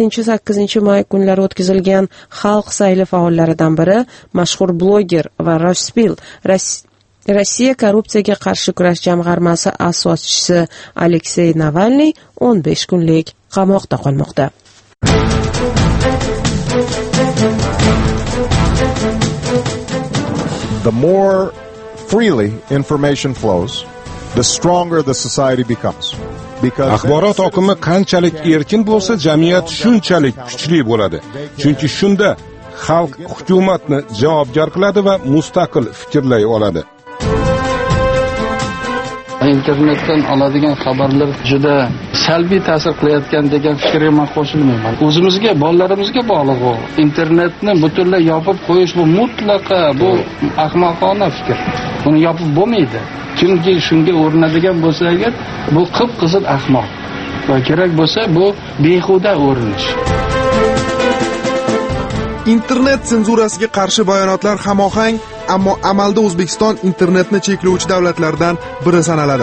6-8 may kunlari o'tkazilgan xalq sayli faollaridan biri mashhur bloger va Rospil Rossiya korrupsiyaga qarshi kurash jamg'armasi asoschisi Aleksey Navalniy 15 kunlik qamoqda qolmoqda. The more freely information flows, the stronger the society becomes. Axborot oqimi qanchalik erkin bo'lsa, jamiyat shunchalik kuchli bo'ladi. Chunki shunda xalq hukumatni javobgar qiladi va mustaqil fikrlay oladi. Internetdan oladigan xabarlar juda salbiy ta'sir qilayotgan degan fikrga men qo'shilmayman. O'zimizga, bolalarimizga bog'liq u. Internetni butunlay yopib qo'yish bu mutlaqo bu ahmoqona fikr. Uni yopib bo'lmaydi. Kimki shunga o'rinadigan bo'lsa agar, bu qip-qizil ahmoq. Va kerak bo'lsa bu behuda o'rinish. Internet senzurasiga qarshi bayonotlar hamohang, ammo amalda O'zbekiston internetni cheklovchi davlatlardan biri sanaladi.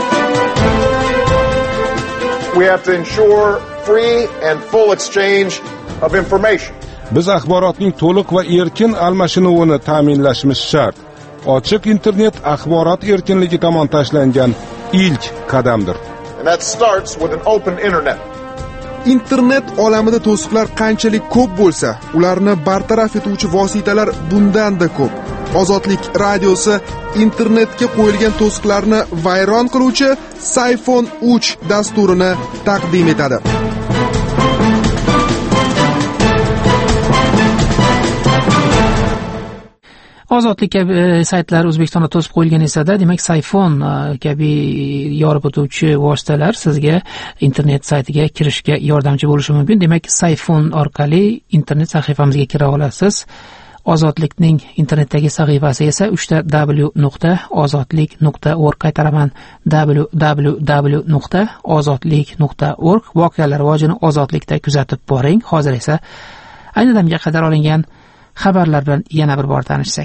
We have to ensure free and full exchange of information. Biz axborotning to'liq va erkin almashinuvini ta'minlashimiz shart. Ochiq internet axborot erkinligi tomon tashlangan ilk qadamdir. And that starts with an open internet. Internet olamida to'siqlar qanchalik ko'p bo'lsa, ularni bartaraf etuvchi vositalar bundan-da ko'p. Ozodlik radiosi internetga qo'yilgan to'siqlarni vayron qiluvchi Sayfon 3 dasturini taqdim etadi. Ozodlik kabi saytlar O'zbekistonda to'sib qo'yilgan esa-da, demak Sayfon kabi yorib o'tuvchi vositalar sizga internet saytiga kirishga yordamchi bo'lishi mumkin. Demak, Sayfon orqali internet sahifamizga kira olasiz. Ozodlikning internetdagi sahifasi esa www.ozodlik.org. Qaytaraman, www.ozodlik.org. Voqealar rivojini ozodlikda kuzatib boring. Hozir esa ayni damga qadar olingan xabarlar bilan yana bir bor tanishsak.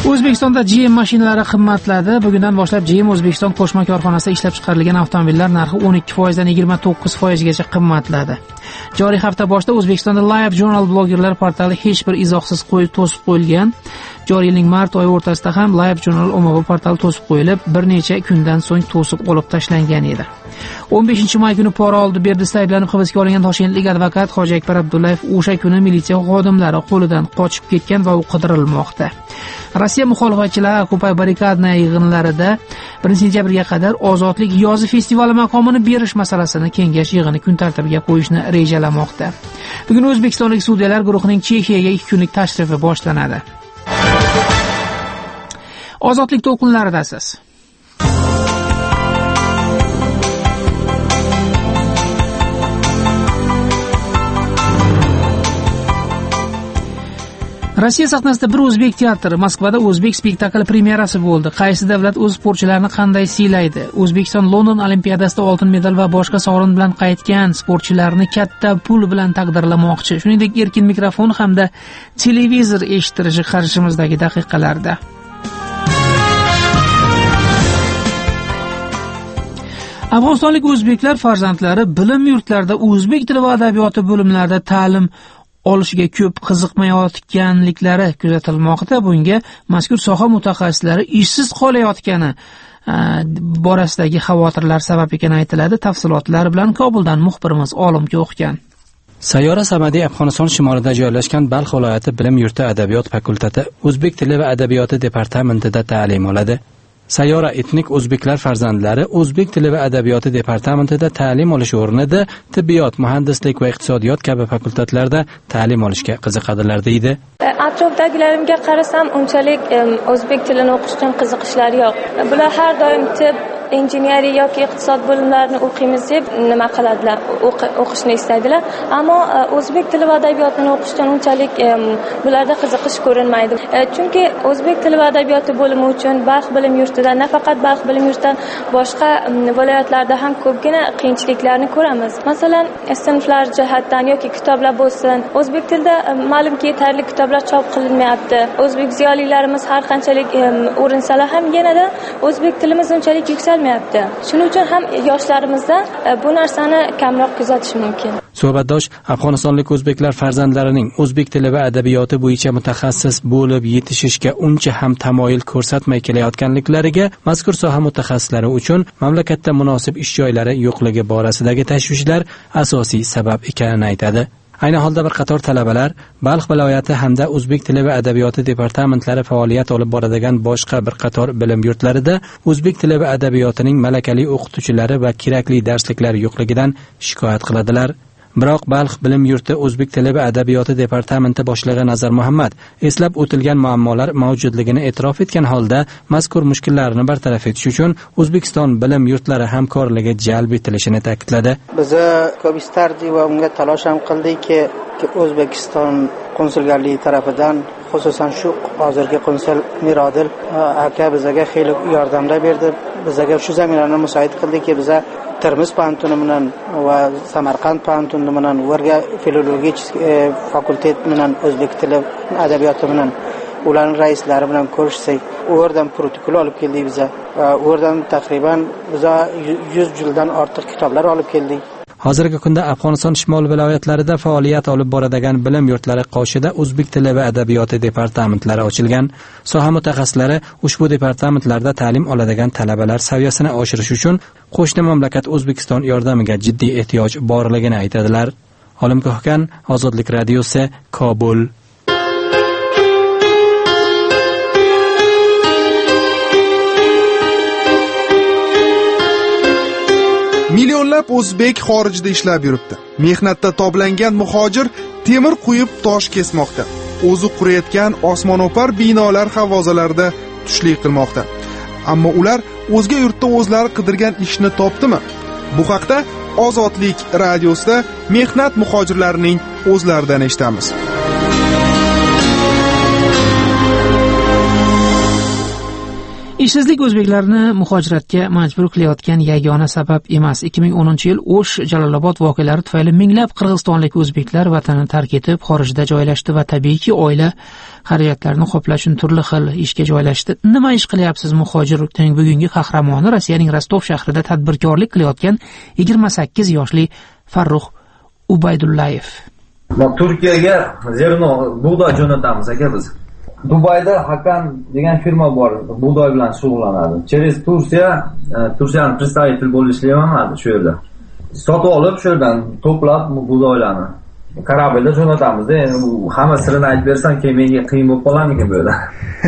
O'zbekistonda GM mashinalari qimmatladi. Bugundan boshlab GM O'zbekiston qo'shma korxonasida ishlab chiqarilgan avtomobillar narxi 12% dan 29% gacha qimmatladi. Joriy hafta boshida O'zbekistonda Live Journal blogerlar portali hech bir izohsiz to'sib qo'yilgan. Joriy yilning mart oyi o'rtasida ham Live Journal ommaviy portali to'sib qo'yilib, bir necha kundan so'ng to'sib olib tashlangan edi. 15-may kuni pora oldi berdisda ayblanib hibsga olingan toshkentlik advokat Hoji Akbar Abdullayev o'sha kuni militsiya xodimlari qo'lidan qochib ketgan va u qidirilmoqda. Rossiya muxolifatchilari Occupy barrikadna yig'inlarida 1-sentyabrga qadar Ozodlik yozi festivali maqomini berish masalasini kengash yig'ini kun tartibiga qo'yishni rejalamoqda. Bugun o'zbekistonlik sudyalar guruhining Chexiyaga 2 kunlik tashrifi boshlanadi. Ozodlik to'lqinlaridasiz. Rossiya sahnasida bir o'zbek teatri, Moskvada o'zbek spektakli premyerasi bo'ldi. Qaysi davlat o'z sportchilarini qanday siylaydi? O'zbekiston London olimpiadasida oltin medal va boshqa sovrin bilan qaytgan sportchilarni katta pul bilan taqdirlamoqchi. Shuningdek, erkin mikrofon hamda televizor eshittirishi qarshimizdagi daqiqalarda. Afg'onistonlik o'zbeklar farzandlari bilim yurtlarida o'zbek tili va adabiyoti bo'limlarida ta'lim olishiga ko'p qiziqmayotganliklari kuzatilmoqda. Bunga mazkur soha mutaxassislari ishsiz qolayotgani borasidagi xavotirlar sabab ekani aytiladi. Tafsilotlar bilan Kobuldan muxbirimiz Olimga o'qigan. Sayyora Samadiy Afg'oniston shimolida joylashgan Balx viloyati bilim yurti adabiyot fakulteti o'zbek tili va adabiyoti departamentida ta'lim oladi. Sayyora etnik o'zbeklar farzandlari o'zbek tili va adabiyoti departamentida ta'lim olish o'rnida tibbiyot, muhandislik va iqtisodiyot kabi fakultetlarda ta'lim olishga qiziqadilar deydi. Atrofdagilarimga qarasam, unchalik o'zbek tilini o'qish uchun qiziqishlari yo'q. Bular har doim tibb, injineriya yoki iqtisod bo'limlarini o'qiymiz deb nima qiladilar, o'qishni istaydilar. Ammo o'zbek tili va adabiyotini o'qish uchun unchalik bularda qiziqish ko'rinmaydi. Chunki o'zbek tili va adabiyoti bo'limi uchun Balx bilim yurtida, nafaqat Balx bilim yurtidan boshqa viloyatlarda ham ko'pgina qiyinchiliklarni ko'ramiz. Masalan, sinflar jihatdan yoki kitoblar bo'lsin, o'zbek tilida ma'lumki yetarli kitoblar chop qilinmayapti. O'zbek ziyolilarimiz har qanchalik urinsalar ham yanada o'zbek tilimiz unchalik yuksalmayapti. Shuning uchun ham yoshlarimizda bu narsani kamroq kuzatish mumkin. Suhbatdosh Afg'onistonlik o'zbeklar farzandlarining o'zbek tili va adabiyoti bo'yicha mutaxassis bo'lib yetishishga uncha ham tamoyil ko'rsatmay kelayotganliklariga, mazkur soha mutaxassislari uchun mamlakatda munosib ish joylari yo'qligi borasidagi tashvishlar asosiy sabab ekanini aytadi. Ayni holda bir qator talabalar Balx viloyati hamda o'zbek tili va adabiyoti departamentlari faoliyat olib boradigan boshqa bir qator bilim yurtlarida o'zbek tili va adabiyotining malakali o'qituvchilari va kerakli darsliklar yo'qligidan shikoyat qiladilar. Biroq Balx bilim yurti o'zbek tili va adabiyoti departamenti boshlig'i Nazar Muhammad eslab o'tilgan muammolar mavjudligini e'tirof etgan holda mazkur mushkullarni bartaraf etish uchun O'zbekiston bilim yurtlari hamkorligi jalb etilishini ta'kidladi. Biz ko'p istardik va unga talosh ham qildikki, O'zbekiston konsulgarligi tarafidan, xususan shu hozirgi konsul Mirodil aka bizga xeyli yordamlar berdi. Bizga shu zaminlarni musaid qildiki, biza Termiz pantuni bilan va Samarqand pantuni bilan o'rga filologiya fakultet bilan o'zbek tili adabiyoti bilan ularning raislari bilan ko'rishsak, o'rdan protokol olib keldik biza. O'rdan taqriban biza 100 jilddan ortiq kitoblar olib keldik. Hozirgi kunda Afg'oniston shimol viloyatlarida faoliyat olib boradigan bilim yurtlari qoshida o'zbek tili va adabiyoti departamentlari ochilgan. Soha mutaxassislari ushbu departamentlarda ta'lim oladigan talabalar saviyasini oshirish uchun qo'shni mamlakat O'zbekiston yordamiga jiddiy ehtiyoj borligini aytadilar. Olimgohgan Ozodlik radiosi, Kobul. Millionlab o'zbek xorijda ishlab yuribdi. Mehnatda toblangan muhojir temir quyib tosh kesmoqda. O'zi qurayotgan osmono'par binolar havozalarida tushlik qilmoqda. Ammo ular o'zga yurtda o'zlari qidirgan ishni topdimi? Bu haqda Ozodlik radiosida mehnat muhojirlarining o'zlaridan eshitamiz. Ishsizlik o'zbeklarni muhojiratga majbur qilayotgan yagona sabab emas. 2010-yil O'sh Jalolobod voqealari tufayli minglab qirg'izistonlik o'zbeklar vatanini tark etib xorijda joylashdi va tabiiyki oila xarajatlarini qoplash uchun turli xil ishga joylashdi. Nima ish qilyapsiz muhojirlikning bugungi qahramoni Rossiyaning Rostov shahrida tadbirkorlik qilayotgan 28 yoshli Farruh Ubaydullayev. Turkiyaga zerno bug'doy jo'natamiz aka biz. Dubayda Hakan degan firma bor, bug'doy bilan shug'ullanadi. Через Turkiyaning представитель bo'lib ishlayman shu yerda. Sotib olib, shu yerdan to'plab bug'doylarni karablda jo'natamiz-da. Hamma sirini aytib bersam, keyin menga qiyin bo'lib qolarmikin bu yerda.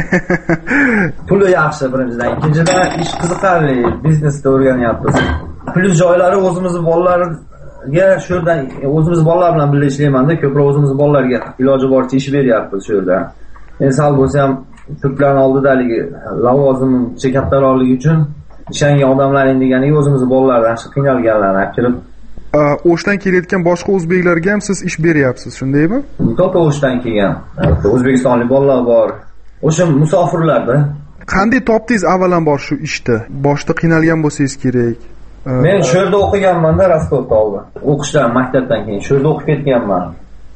Puli yaxshi birinchidan, ikkinchidan ish qiziqarli, biznesda o'rganyapmiz. Plyus joylari o'zimizning bolalarga shu yerdan o'zimiz bolalar bilan birga ishlayman-da, ko'proq o'zimiz bolalarga iloji boricha ish beryapmiz shu yerda. Sal bo'lsa ham turklarning oldidagi lavozimcha kattaroqligi uchun ishongan odamlar deganiga o'zimiz bolalardan qiynalganlarni olib kirib O'shdan kelayotgan boshqa o'zbeklarga ham siz ish beryapsiz, shundaymi? To'g'ri, O'shdan kelgan o'zbekistonlik bolalar bor. O'sha musofirlarda. Qanday topdingiz avvalambor shu ishni? Boshda qiynalgan bo'lsangiz kerak. Men shu yerda o'qiganman-da, Rostovda oldin. O'qishdan, maktabdan keyin shu yerda o'qib ketganman.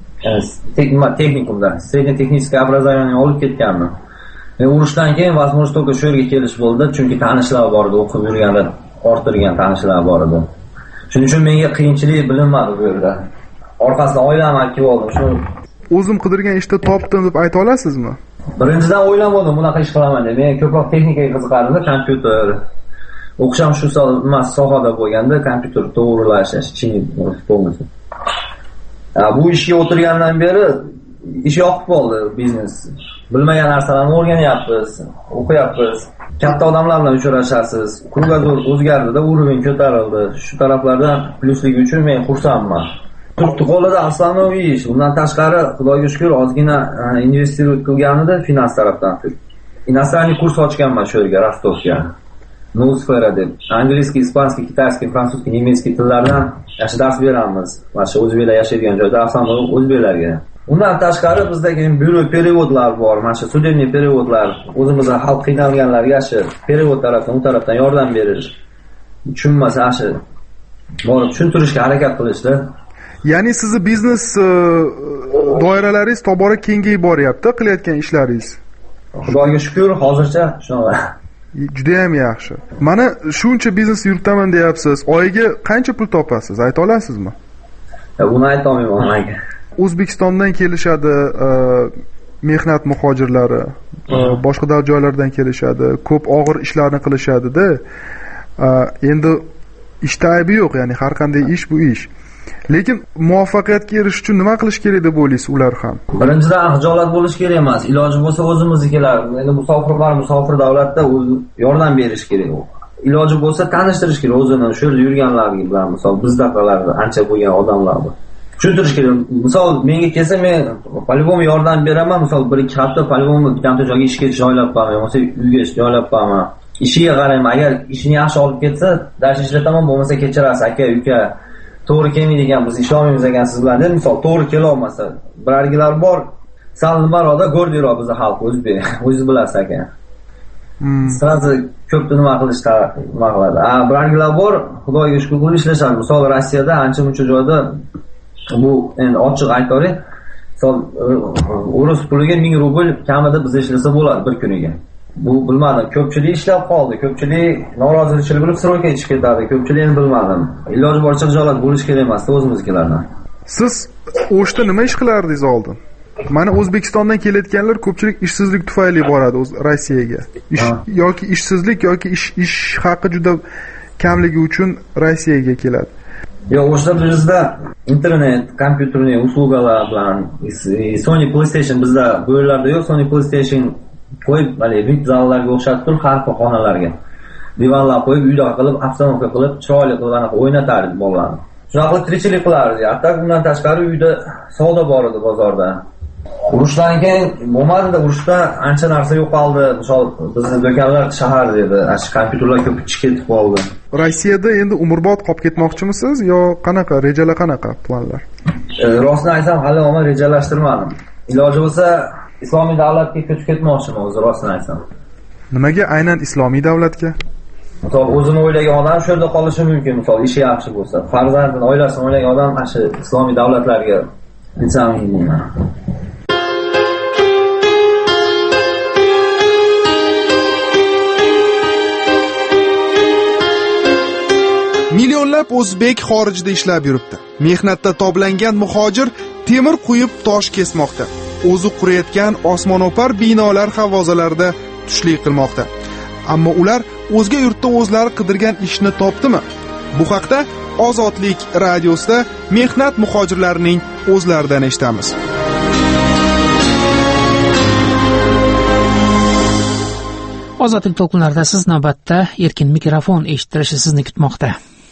Texnikumda, srednye texniskiy образование olib ketganman. Men urushdan keyin возможность только shu yerga kelish bo'ldi, chunki tanishlar bor edi, o'qib yurganlar, orttirgan tanishlar bor edi. Shuning uchun menga qiyinchilik bilinmadi bu yerda. Orqasidan oilam olib kelib oldim. Shu o'zim qidirgan ishni topdim deb ayta olasizmi? Birinchidan o'ylamadim bunaqa ish qilaman deb. Men ko'proq texnikaga qiziqardim, kompyuter. O'qisham shu sohada bo'lganda, kompyuter to'g'rilash, chini bo'lmasa. Bu ishga o'tirgandan beri ish yoqib qoldi, biznes. Bilmagan narsalarni o'rganyapmiz, o'qiyapmiz. Katta odamlar bilan uchrashasiz. Kruгозор o'zgardi-da, уровень ko'tarildi. Shu taraflardan plyusligi uchun men xursandman. Turkni qo'lida основной ish. Undan tashqari, Xudoga shukr, ozgina investitsiya qilganida finans tarafdan. Inostraniy kurs ochganman shu yerga, Rostovga. Nosfera deb. Angliskiy, ispanskiy, kitayskiy, frantsuzskiy, nemetskiy tillardan yaxshi dars beramiz. Mana shu o'zbeklar yashaydigan joyda asosiy o'zbeklarga. Undan tashqari bizdagi byuro переводlar bor. Mana shu судебный переводlar, o'zimizga xalq qiynalganlarga yaxshi перевод tarafdan, u tarafdan yordam berish. Tushunmasa yaxshi borib tushuntirishga harakat qilishdi. Ya'ni sizni biznes doiralaringiz tobora kengayib boryapti, qilayotgan ishlaringiz. Xudoga shukr, hozircha shunaqa. Juda ham yaxshi. Mana shuncha biznes yuritaman deyapsiz. Oyiga qancha pul topasiz? Ayta olasizmi? Buni ayta olmayman aka. O'zbekistondan kelishadi mehnat muhojirlari, boshqa davlat joylaridan kelishadi, ko'p og'ir ishlarni qilishadi-da. Endi ishda aybi yo'q, ya'ni har qanday ish bu ish. Lekin muvaffaqiyatga erishish uchun nima qilish kerak deb o'ylaysiz ular ham? Birinchidan xijolat bo'lish kerak emas. Iloji bo'lsa o'zimiznikilar, endi musofir davlatda yordam berish kerak. Iloji bo'lsa tanishtirish kerak o'zini shu yerda yurganlarga bilan, misol bizdaqalar ancha bo'lgan odamlarni. Tushuntirish kerak. Misol menga kelsa men по-любому yordam beraman. Misol bir ikki hafta по-любому bitta joyga ishga joylab qo'yaman, yoki uyga joylab qo'yaman. Ishiga qarayman. Agar ishini yaxshi olib ketsa, dash ishlataman, bo'lmasa kechirasiz aka, uka. To'g'ri kelmaydigan biz ishlamaymiz ekan siz bilan deb, misol to'g'ri kela olmasa, birargilar bor, sal nimaroqda go'rdiroq bizni xalq o'zbek, o'zingiz bilasiz aka. Sirazi ko'pni nima qilishda nima qiladi. Birargilar bor, Xudoga shukr qilib ishlashadi. Misol Rossiyada ancha-muncha joyda bu endi ochiq aytaylik, misol o'rus puliga 1000 rubl kamida biz ishlasa bo'ladi bir kuniga. Bu bilmadim, ko'pchilik ishlab qoldi, ko'pchilik norozilik bilib sroyga chiqib ketadi, ko'pchilikni bilmadim. Iloji boricha xijolat bo'lish kerak emas o'zimizgilardan. Siz O'shda nima ish qilardingiz oldin? Mana O'zbekistondan kelayotganlar ko'pchilik ishsizlik tufayli boradi Rossiyaga. Yoki ishsizlik yoki ish haqi juda kamligi uchun Rossiyaga keladi. Yo'q, o'shda bizda internet, kompyuterning uslugalar bilan Sony PlayStation bizda bu yerlarda yo'q. Sony PlayStation qo'yib, mana VIP zallarga o'xshatib turib, har xil xonalarga divanlar qo'yib, uyda qilib, obstanovka qilib, chiroyli qilib o'ynatardik bolalarni. Shunaqa qilib tirikchilik qilardik. Hatto bundan tashqari uyda savdo bor edi bozorda. Urushdan keyin bo'lmadi-da, urushda ancha narsa yo'qoldi. Misol bizning do'konlar shahar edi, kompyuterlar ko'p ichib ketib qoldi. Rossiyada endi umrbod qolib ketmoqchimisiz yo qanaqa, rejalar qanaqa, planlar? Rostini aytsam, hali umuman rejalashtirmadim. Iloji bo'lsa Islomiy davlatga ko'chib ketmoqchiman o'zi, rostini aytsam. Nimaga aynan islomiy davlatga? Misol o'zini o'ylagan odam shu yerda qolishi mumkin, misol ishi yaxshi bo'lsa. Farzandini, oilasini o'ylagan odam mana shu islomiy davlatlarga ketsami deyman. Millionlab o'zbek xorijda ishlab yuribdi. Mehnatda toblangan muhojir temir quyib tosh kesmoqda. O'zi qurayotgan osmono'par binolar havozalarida tushlik qilmoqda. Ammo ular o'zga yurtda o'zlari qidirgan ishni topdimi? Bu haqda Ozodlik radiosida mehnat muhojirlarining o'zlaridan eshitamiz. Ozodlik to'lqinlarida siz navbatda erkin mikrofon eshitirishi sizni kutmoqda.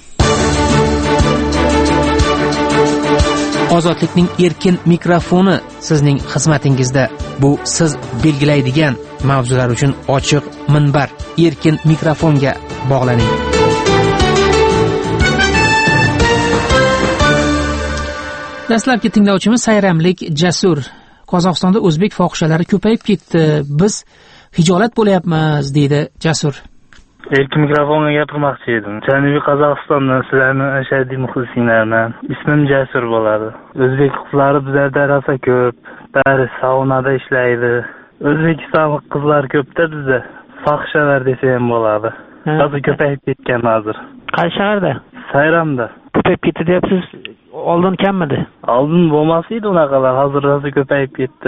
Ozodlikning erkin mikrofoni sizning xizmatingizda. Bu siz belgilaydigan mavzular uchun ochiq minbar. Erkin mikrofonga bog'laning. Dastlabki tinglovchimiz Sayramlik Jasur. Qozog'istonda o'zbek fohishalari ko'payib ketdi. Biz hijolat bo'layapmiz, deydi Jasur. Erkin mikrofonga gapirmoqchi edim. Janubiy Qozog'istondan sizlarni ashaddiy muxlisinglarman. Ismim Jasur bo'ladi. O'zbek qizlari bizlarda rosa ko'p. Bari saunada ishlaydi. O'zbekistonlik qizlar ko'pda bizda. Fohishalar desa ham bo'ladi. Rosa ko'payib ketgan hozir. Qaysi shaharda? Sayramda. Ko'payib ketdi deyapsiz. Oldin kammidi? Oldin bo'lmas edi unaqalar. Hozir rosa ko'payib ketdi.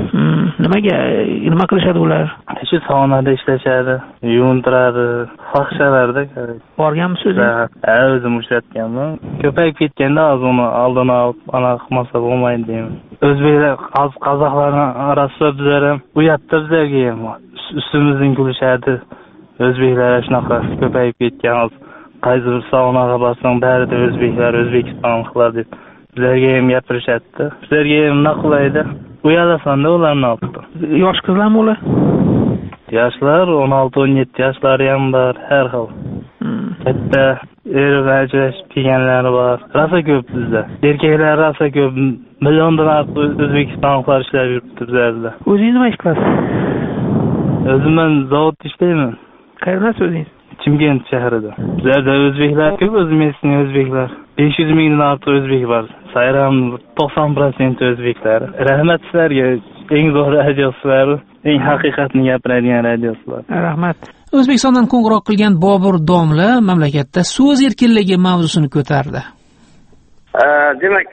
Nima qilishadi ular? Shu saunada ishlashadi, yuvintiradi, fohishalarda. Borganmisiz? Ha, o'zim ishlatganman. Ko'payib ketganda uni oldini olib, anaqa qilmasa bo'lmaydi deyman. O'zbeklar, qozoqlarni orasida bizlar ham uyatda bizlarga ham ustimizdan kulishadi. O'zbeklar shunaqa ko'payib ketgan. Qaysi bir saunaga borsang, barida o'zbeklar, O'zbekistonliklar deb bizlarga ham gapirishadi. Bizlarga ham nima qilaydi? Uyalasan-da ularni olibdi. Yosh qizlarmi ular? Yoshlar 16-17 yoshlari ham bor, har xil. Katta ajrashib kelganlari bor. Rosa ko'p bizda. Erkaklar rosa ko'p. Milliondan ortiq o'zbekistonliklar ishlab yuribdi bizlarda. O'zingiz nima ish qilasiz? O'zim men zavodda ishlayman. Qayerdasiz o'zingiz? Chimkent shahrida. Bizlarda o'zbeklar ko'p, o'zimizning o'zbeklar. 500 mingdan ortiq o'zbek bor. Sayram 90% o'zbeklar. Rahmat sizlarga, eng zo'r radiosizlar, eng haqiqatni gapiradigan radiosizlar. Rahmat. O'zbekistondan qo'ng'iroq qilgan Bobur domla mamlakatda so'z erkinligi mavzusini ko'tardi. Demak,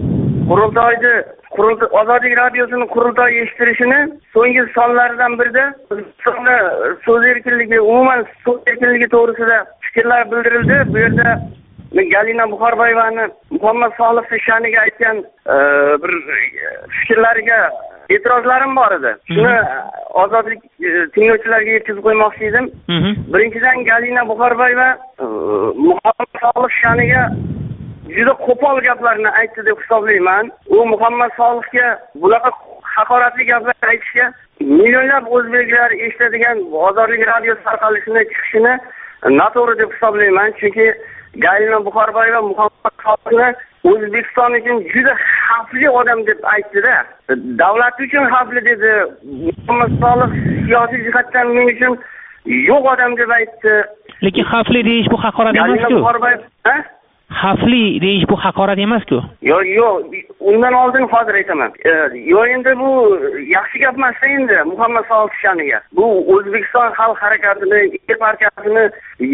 Ozodlik radiosining qurultoy eshittirishini so'nggi sonlaridan birida O'zbekistonda so'z erkinligi, umuman so'z erkinligi to'g'risida fikrlar bildirildi. Bu yerda Galina Buxorboyevani Muhammad Solih shaniga aytgan bir fikrlariga e'tirozlarim bor edi. Shuni Ozodlik tinglovchilariga yetkazib qo'ymoqchi edim. Birinchidan, Galina Buxorboyeva Muhammad Solih shaniga juda qo'pol gaplarni aytdi deb hisoblayman. U Muhammad Solihga bunaqa haqoratli gaplar aytishga millionlab o'zbeklar eshitadigan Ozodlik radiosi orqali shunday chiqishini noto'g'ri deb hisoblayman. Chunki Galina Buxorboyeva Muhammad Solihni O'zbekiston uchun juda xavfli odam deb aytdi-da. Davlat uchun xavfli dedi. Muhammad Solih siyosiy jihatdan men uchun yo'q odam deb aytdi. Lekin xavfli deyish bu haqorat emas-ku. Xavfli deyish bu haqorat emas-ku. Yo'q, undan oldin hozir aytaman. Yo'q, endi bu yaxshi gap emas endi Muhammad Solih shaniga. Bu O'zbekiston xalq harakatini, ikki partiyasini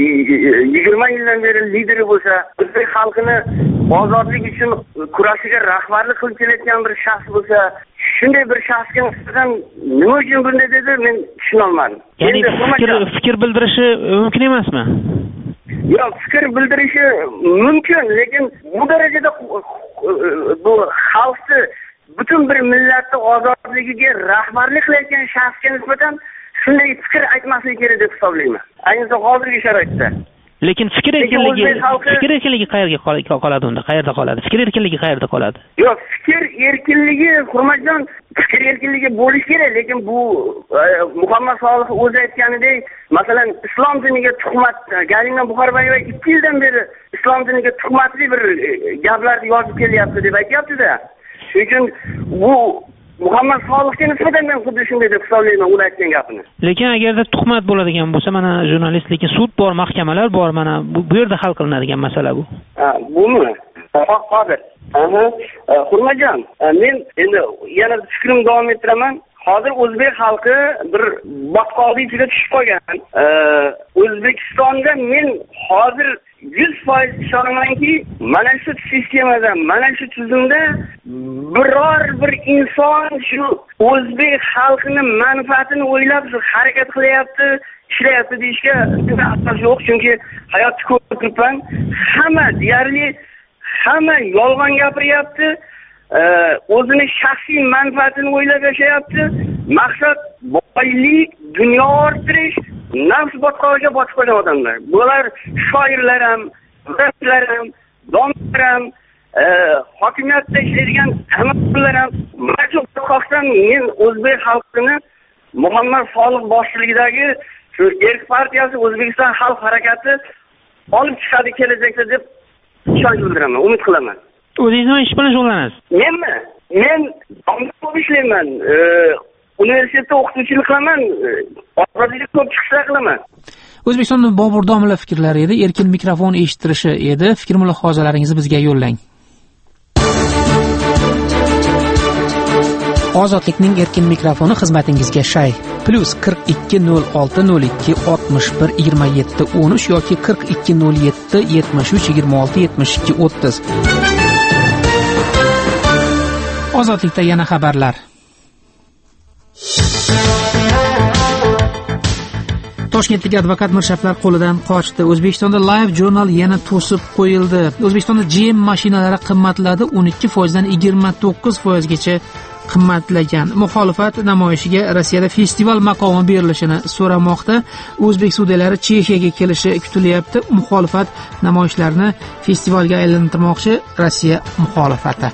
20 yildan beri lideri bo'lsa, o'zbek xalqini ozodlik uchun kurashiga rahbarlik qilib kelayotgan bir shaxs bo'lsa, shunday bir shaxsga nisbatan nima uchun bunday dedi, men tushuna olmadim. Ya'ni fikr bildirishi mumkin emasmi? Yo'q, fikr bildirishi mumkin, lekin bu darajada bu xalqni, butun bir millatning ozodligiga rahbarlik qilayotgan shaxsga nisbatan shunday fikr aytmasligi kerak deb hisoblayman. Ayniqsa hozirgi sharoitda. Lekin fikr erkinligi qayerga qoladi unda? Qayerda qoladi? Fikr erkinligi qayerda qoladi? Yo'q, fikr erkinligi, hurmatjon, fikr erkinligi bo'lish kerak, lekin bu Muhammad Solih o'zi aytganidek, masalan, islom diniga tuhmat, Galina Buxorboyeva 2 yildan beri islom diniga tuhmatli bir gaplarni yozib kelyapti deb aytyapti-da. Shuning uchun bu Muhammad Solihga nisbatan men xuddi shunday deb hisoblayman ular aytgan gapini. Lekin agarda tuhmat bo'ladigan bo'lsa, mana jurnalist, lekin sud bor, mahkamalar bor, mana bu yerda hal qilinadigan masala bu. Bumi? Hozir. Hurmatjon, men endi yana fikrimni davom ettiraman. Hozir o'zbek xalqi bir botqoqlik ichiga tushib qolgan. O'zbekistonda men hozir 100% ishonamanki, mana shu sistemada, mana shu tuzumda biror bir inson shu o'zbek xalqining manfaatini o'ylab harakat qilyapti, ishlayapti deyishga asos yo'q, chunki hayotni ko'rib turibman. Deyarli hamma yolg'on gapiryapti. O'zini shaxsiy manfaatini o'ylab yashayapti. Maqsad boylik, dunyo orttirish, nafs botqog'iga botib qolgan odamlar. Bular shoirlar ham, raplar ham, domlar ham, hokimiyatda ishlaydigan hammalar ham majbur botqoqdan men o'zbek xalqini Muhammad Solih boshchiligidagi shu Erk partiyasi, O'zbekiston xalq harakati olib chiqadi kelajakda deb ishonch bildiraman, umid qilaman. O'zingiz nima ish bilan shug'ullanasiz? Menmi? Men domla ishlayman. Universitetda o'qituvchilik qilaman. Ozodlik ko'p chiqishlar qilaman. O'zbekistonda Bobur domla fikrlari edi, erkin mikrofon eshittirishi edi. Fikr mulohazalaringizni bizga yo'llang. Ozodlikning erkin mikrofoni xizmatingizga shay. +420602612713 yoki 420773267230. Ozodlikda yana xabarlar. Toshkentlik advokat mirshablar qo'lidan qochdi. O'zbekistonda Live Journal yana to'sib qo'yildi. O'zbekistonda GM mashinalari qimmatladi, 12% dan 29% gacha qimmatlagan. Muxolifat namoyishiga Rossiyada festival maqomi berilishini so'ramoqda. O'zbek sudyalari Chexiyaga kelishi kutilyapti. Muxolifat namoyishlarini festivalga aylantirmoqchi Rossiya muxolifati.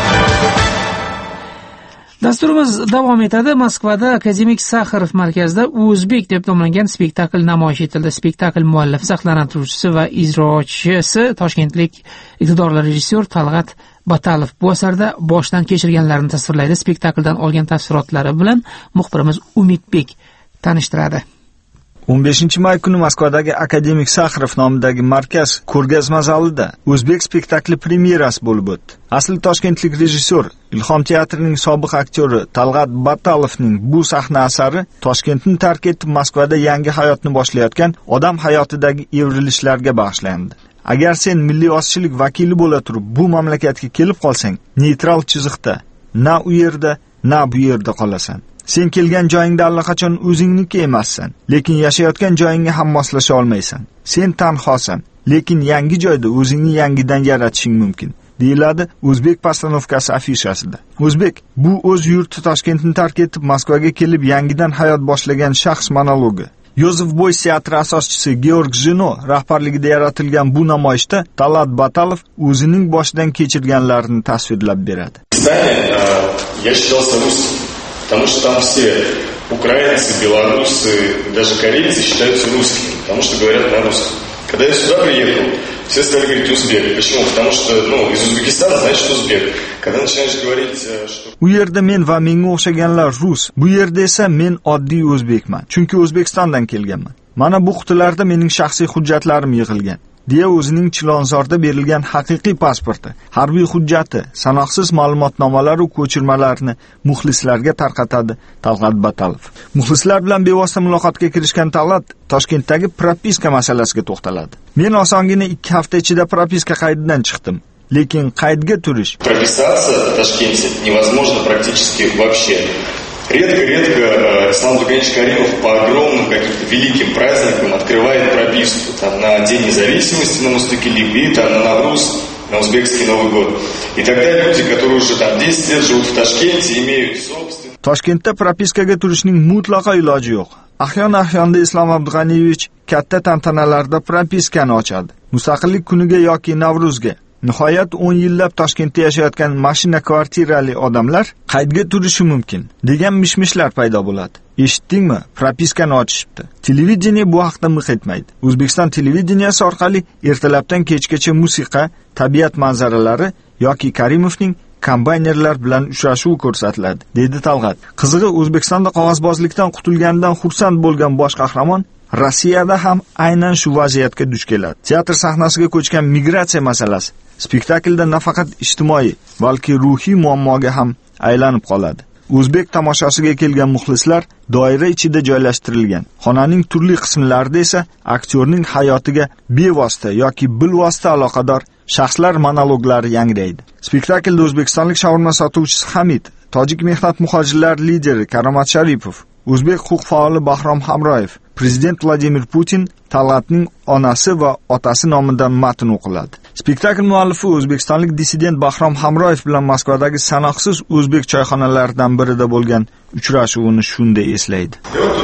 Dasturimiz davom etadi. Moskvada Akademik Sakharov markazida O'zbek deb nomlangan spektakl namoyish etildi. Spektakl muallifi, sahnalantiruvchisi va ijrochisi Toshkentlik iqtidorli rejissyor Talg'at Batalov bu asarda boshdan kechirganlarini tasvirlaydi. Spektakldan olgan taassurotlari bilan muxbirimiz Umidbek tanishtiradi. 15 may kuni Moskvadagi Akademik Sakharov nomidagi markaz ko'rgazma zalida O'zbek spektakli premyerasi bo'lib o'tdi. Asli toshkentlik rejissyor, Ilhom teatrining sobiq aktyori Talg'at Batalovning bu sahna asari Toshkentni tark etib Moskvada yangi hayotni boshlayotgan odam hayotidagi evrilishlarga bag'ishlandi. Agar sen milliy ozchilik vakili bo'la turib bu mamlakatga kelib qolsang, neytral chiziqda, na u yerda, na bu yerda qolasan. Sen kelgan joyingda allaqachon o'zingniki emassan, lekin yashayotgan joyingga ham moslasha olmaysan. Sen tanhosan, lekin yangi joyda o'zingni yangidan yaratishing mumkin, deyiladi O'zbek postanovkasi afishasida. O'zbek bu o'z yurti Toshkentni tark etib Moskvaga kelib yangidan hayot boshlagan shaxs monologi. Yozef Boys teatri asoschisi Georg Zhino rahbarligida yaratilgan bu namoyishda Talg'at Batalov o'zining boshidan kechirganlarini tasvirlab beradi. Потому что там все украинцы, белорусы, даже корейцы считаются русскими, потому что говорят на русском. Когда я сюда приехал, все стали говорить узбек. Почему? Потому что, из Узбекистана значит узбек. Когда начинаешь говорить, что... U yerda men va menga o'xshaganlar rus, bu yerda esa men oddiy o'zbekman, chunki O'zbekistondan kelganman. Mana bu qutilarda mening shaxsiy hujjatlarim yig'ilgan, deya o'zining Chilonzorda berilgan haqiqiy pasporti, harbiy hujjati, sanoqsiz ma'lumotnomalar va ko'chirmalarni muxlislarga tarqatadi Talg'at Batalov. Muxlislar bilan bevosita muloqotga kirishgan Talg'at Toshkentdagi propiska masalasiga to'xtaladi. Men osongina 2 hafta ichida propiska qaydidan chiqdim. Lekin qaydga turish. Прописаться в Ташкенте невозможно практически вообще. Редко-редко Ислам Тугаевич Каримов по огромным каким-то великим праздникам открывает прописку. Там на День независимости на Мустакилип и там на Навруз, на узбекский Новый год. И тогда люди, которые уже там 10 лет живут в Ташкенте, имеют собственность... Toshkentda propiskaga turishning mutlaqo iloji yo'q. Ahyon-ahyonda Islom Abdug'aniyevich katta tantanalarda propiskani ochadi. Mustaqillik kuniga yoki Navruzga. Nihoyat 10 yillab Toshkentda yashayotgan mashina kvartirali odamlar qaydga turishi mumkin degan mishmishlar paydo bo'ladi. Eshitdingmi? Propiskani ochishibdi. Televideniya bu haqda miq etmaydi. O'zbekiston televideniyasi orqali ertalabdan kechgacha musiqa, tabiat manzaralari yoki Karimovning kombaynerlar bilan uchrashuv ko'rsatiladi, dedi Talg'at. Qizig'i, O'zbekistonda qog'ozbozlikdan qutulganidan xursand bo'lgan bosh qahramon Rossiyada ham aynan shu vaziyatga duch keladi. Teatr sahnasiga ko'chgan migratsiya masalasi spektaklda nafaqat ijtimoiy, balki ruhiy muammoga ham aylanib qoladi. O'zbek tomoshasiga kelgan muxlislar doira ichida joylashtirilgan. Xonaning turli qismlarida esa aktyorning hayotiga bevosita yoki bilvosita aloqador shaxslar monologlari yangraydi. Spektaklda o'zbekistonlik shaurma sotuvchisi Hamid, tojik mehnat muhojirlar lideri Karomat Sharipov, o'zbek huquq faoli Bahrom Hamroyev, prezident Vladimir Putin, Talg'atning onasi va otasi nomidan matn o'qiladi. Spektakl muallifi o'zbekistonlik dissident Bahrom Hamroyev bilan Moskvadagi sanoqsiz o'zbek choyxonalaridan birida bo'lgan uchrashuvini shunday eslaydi.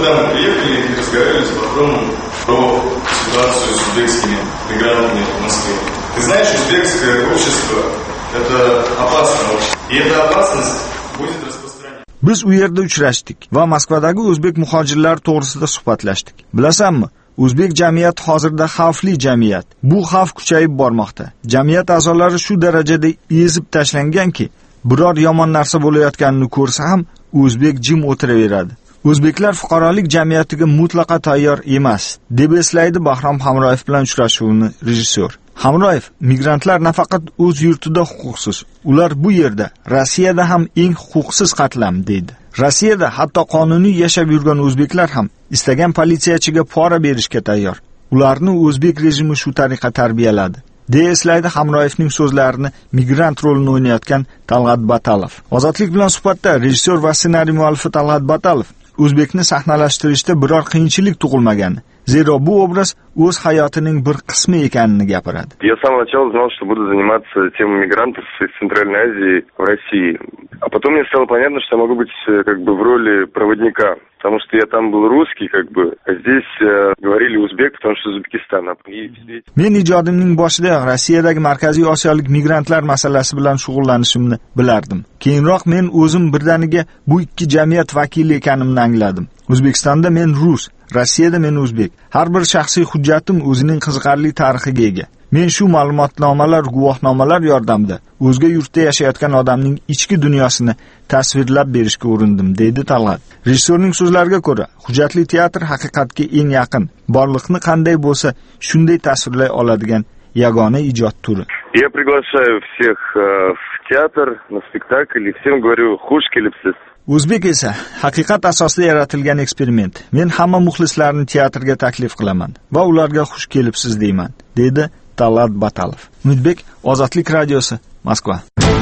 Ты знаешь, узбекское общество – это опасно. И эта опасность будет распространяться. Biz u yerda uchrashdik va Moskvadagi o'zbek muhojirlar to'g'risida suhbatlashdik. Bilasanmi, o'zbek jamiyati hozirda xavfli jamiyat. Bu xavf kuchayib bormoqda. Jamiyat a'zolari shu darajada ezib tashlanganki, biror yomon narsa bo'layotganini ko'rsa ham o'zbek jim o'tiraveradi. O'zbeklar fuqarolik jamiyatiga mutlaqo tayyor emas, deb eslaydi Bahrom Hamroyev bilan uchrashuvni rejissyor. Hamroyev, migrantlar nafaqat o'z yurtida huquqsiz, ular bu yerda, Rossiyada ham eng huquqsiz qatlam, deydi. Rossiyada hatto qonuniy yashab yurgan o'zbeklar ham istagan politsiyachiga pora berishga tayyor. Ularni o'zbek rejimi shu tariqa tarbiyaladi, deya eslaydi Hamroyevning so'zlarini migrant rolini o'ynayotgan Talg'at Batalov. Ozodlik bilan suhbatda rejissyor va ssenariy muallifi Talg'at Batalov o'zbekni sahnalashtirishda biror qiyinchilik tug'ilmagani, zero bu obraz o'z hayotining bir qismi ekanini gapiradi. Я с самого начала знал, что буду заниматься темой мигрантов из Центральной Азии в России. А потом мне стало понятно, что я могу быть как бы в роли проводника, потому что я там был русский, как бы, а здесь говорили узбек, потому что из Узбекистана. Men ijodimning boshida Rossiyadagi Markaziy Osiyolik migrantlar masalasi bilan shug'ullanishimni bilardim. Keyinroq men o'zim birdaniga bu ikki jamiyat vakili ekanimni angladim. O'zbekistonda men rus, Rossiyada men o'zbek. Har bir shaxsiy hujjatim o'zining qiziqarli tarixiga ega. Men shu ma'lumotnomalar, guvohnomalar yordamida o'zga yurtda yashayotgan odamning ichki dunyosini tasvirlab berishga urindim, deydi Talg'at. Rejissyorning so'zlariga ko'ra, hujjatli teatr haqiqatga eng yaqin, borliqni qanday bo'lsa, shunday tasvirlay oladigan yagona ijod turi. Я приглашаю всех в театр, на спектакль, и всем говорю: xush kelibsiz. O'zbek esa haqiqat asosida yaratilgan eksperiment. Men hamma muxlislarni teatrga taklif qilaman va ularga xush kelibsiz deyman, dedi Talg'at Batalov. Umidbek, Ozodlik radiosi, Moskva.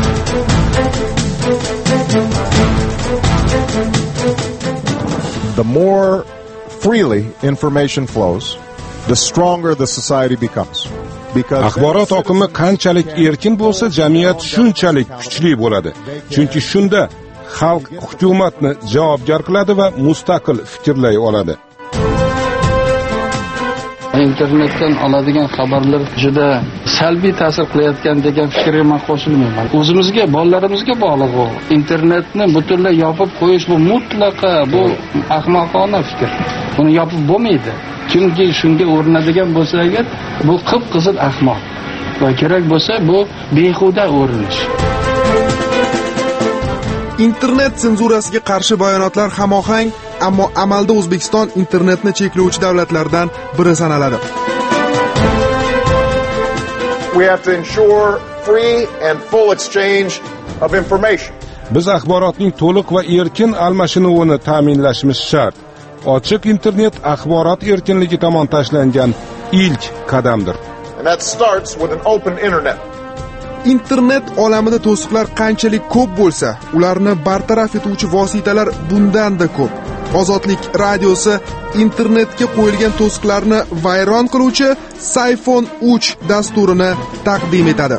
The more freely information flows, the stronger the society becomes. Axborot oqimi qanchalik erkin bo'lsa, jamiyat shunchalik kuchli bo'ladi. Chunki shunda xalq hukumatni javobgar qiladi va mustaqil fikrlay oladi. Internetdan oladigan xabarlar juda salbiy ta'sir qilayotgan degan fikrga men qo'shilmayman. O'zimizga, bolalarimizga bog'liq bu. Internetni butunlay yopib qo'yish bu mutlaqo bu ahmoqona fikr. Buni yopib bo'lmaydi. Chunki shunga o'rinadigan bo'lsa agar bu qip-qizil ahmoq. Va kerak bo'lsa bu behuda o'rinish. Internet senzurasiga qarshi bayonotlar hamohang, ammo amalda O'zbekiston internetni cheklovchi davlatlardan biri sanaladi. We have to ensure free and full exchange of information. Biz axborotning to'liq va erkin almashinuvini ta'minlashimiz shart. Ochiq internet axborot erkinligi tomon tashlangan ilk qadamdir. And that starts with an open internet. Internet olamida to'siqlar qanchalik ko'p bo'lsa, ularni bartaraf etuvchi vositalar bundan-da ko'p. Ozodlik radiosi internetga qo'yilgan to'siqlarni vayron qiluvchi Sayfon 3 dasturini taqdim etadi.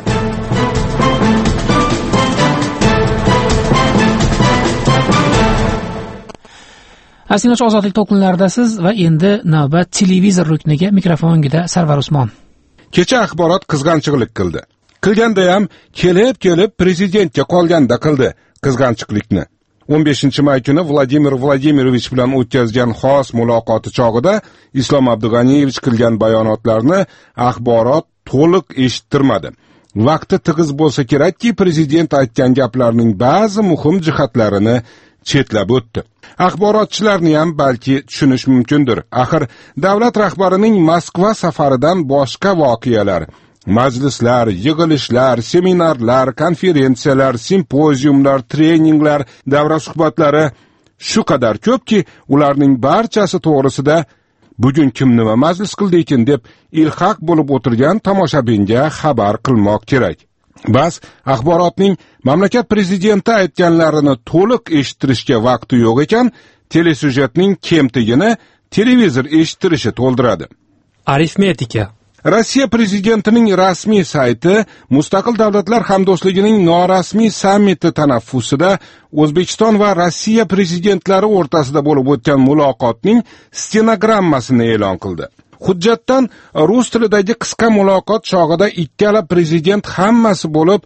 Asinoch Ozodlik to'lqinlaridasiz va endi navbat televizor rukniga. Mikrofongida Sarvar Usmon. Kecha axborot qizg'anchiqlik qildi. Qilganda ham kelib prezidentga qolganda qildi qizg'anchiqlikni. 15-may kuni Vladimir Vladimirovich bilan o'tkazgan xos muloqoti chog'ida Islom Abdug'aniyevich qilgan bayonotlarni axborot to'liq eshittirmadi. vaqti tig'iz bo'lsa kerakki, prezident aytgan gaplarning ba'zi muhim jihatlarini chetlab o'tdi. Axborotchilarni ham balki tushunish mumkindir. Axir davlat rahbarining Moskva safaridan boshqa voqealar, majlislar, yig'ilishlar, seminarlar, konferensiyalar, simpoziumlar, treninglar, davra suhbatlari shu qadar ko'pki, ularning barchasi to'g'risida bugun kim nima majlis qildi ekan deb ilhaq bo'lib o'tirgan tomoshabinga xabar qilmoq kerak. Bas, axborotning mamlakat prezidenti aytganlarini to'liq eshittirishga vaqti yo'q ekan, telesyujetning kemtigini televizor eshittirishi to'ldiradi. Arifmetika. Rossiya prezidentining rasmiy sayti Mustaqil davlatlar hamdo'stligining norasmiy sammiti tanaffusida O'zbekiston va Rossiya prezidentlari o'rtasida bo'lib o'tgan muloqotning stenogrammasini e'lon qildi. Hujjatdan rus tilidagi qisqa muloqot chog'ida ikkala prezident hammasi bo'lib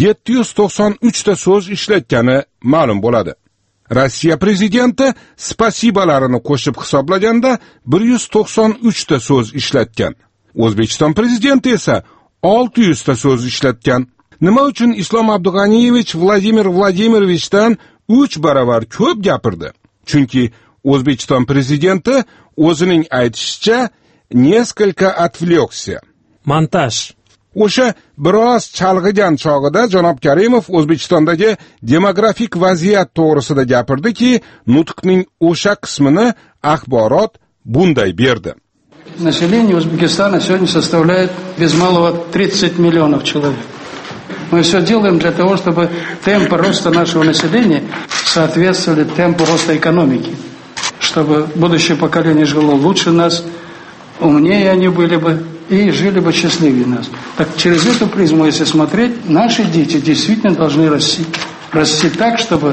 793 ta so'z ishlatgani ma'lum bo'ladi. Rossiya prezidenti spasibalarini qo'shib hisoblaganda 193 ta so'z ishlatgan. O'zbekiston prezidenti esa 600 ta so'z ishlatgan. Nima uchun Islom Abdug'aniyevich Vladimir Vladimirovichdan 3 baravar ko'p gapirdi? Chunki O'zbekiston prezidenti o'zining aytishicha nесколько отвлекся. Montaj. O'sha biroz chalg'igan chog'ida janob Karimov O'zbekistondagi demografik vaziyat to'g'risida gapirdiki, nutqning o'sha qismini axborot bunday berdi. Население Узбекистана сегодня составляет без малого 30 миллионов человек. Мы все делаем для того, чтобы темпы роста нашего населения соответствовали темпу роста экономики. Чтобы будущее поколение жило лучше нас, умнее они были бы и жили бы счастливее нас. Так через эту призму, если смотреть, наши дети действительно должны расти. Расти так, чтобы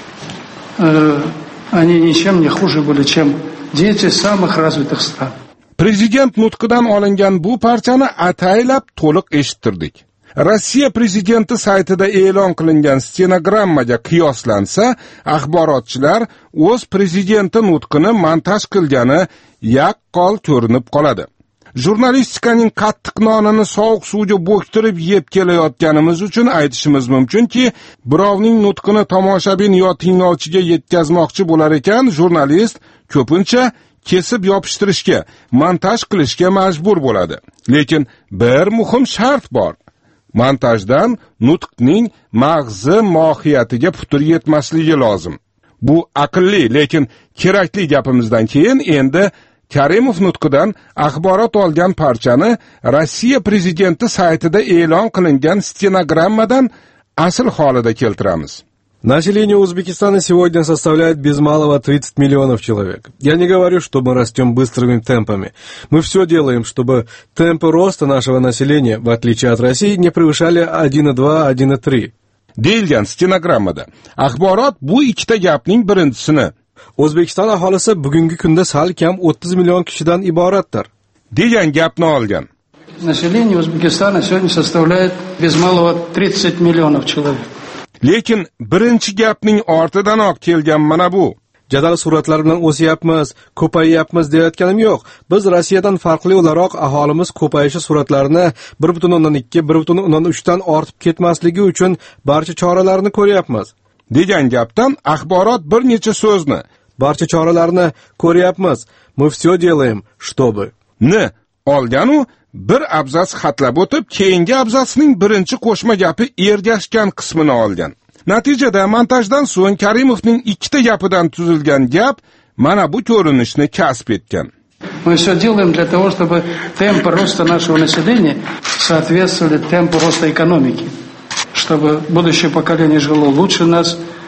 они ничем не хуже были, чем дети самых развитых стран. Prezident nutqidan olingan bu parchani ataylab to'liq eshittirdik. Rossiya prezidenti saytida e'lon qilingan stenogrammaga qiyoslansa, axborotchilar o'z prezidenti nutqini montaj qilgani yaqqol ko'rinib qoladi. Jurnalistikaning qattiq nonini sovuq suvga bo'ktirib yeb kelayotganimiz uchun aytishimiz mumkinki, birovning nutqini tomoshabin yo tinglovchiga yetkazmoqchi bo'lar ekan, jurnalist ko'pincha kesib yopishtirishga, montaj qilishga majbur bo'ladi. Lekin bir muhim shart bor. Montajdan nutqning mag'zi mohiyatiga putur yetmasligi lozim. Bu aqlli, lekin kerakli gapimizdan keyin endi Karimov nutqidan axborot olgan parchani Rossiya prezidenti saytida e'lon qilingan stenogrammadan asl holida keltiramiz. Население Узбекистана сегодня составляет без малого 30 миллионов человек. Я не говорю, что мы растем быстрыми темпами. Мы все делаем, чтобы темпы роста нашего населения, в отличие от России, не превышали 1,2, 1,3. Deyilgan stenogrammada axborot bu ikkita gapning birinchisini O'zbekiston aholisi bugungi kunda sal kam 30 million kishidan iboratdir degan gapni olgan. Население Узбекистана сегодня составляет без малого 30 миллионов человек. Lekin birinchi gapning ortidanoq kelgan mana bu. Jadal suratlar bilan o'syapmiz, ko'payyapmiz deyotganim yo'q. Biz Rossiyadan farqli o'laroq aholimiz ko'payishi suratlarini 1.2, 1.3 dan ortib ketmasligi uchun barcha choralarni ko'ryapmiz. Degan gapdan axborot bir necha so'zni, barcha choralarni ko'ryapmiz. Мы все делаем, чтобы. Ni olgan u bir abzas xatlab o'tib, keyingi abzasning birinchi qo'shma gapi ergashgan qismini olgan. Natijada montajdan so'ng Karimovning ikkita gapidan tuzilgan gap mana bu ko'rinishni kasb etgan. Мы все делаем для того, чтобы темпы роста нашего населения соответствовали темпу роста экономики. Чтобы будущее поколение жило лучше нас,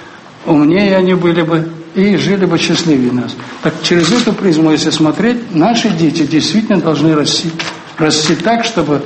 умнее они были бы и жили бы счастливее нас. Так через эту призму, если смотреть, наши дети действительно должны расти. Расти так, чтобы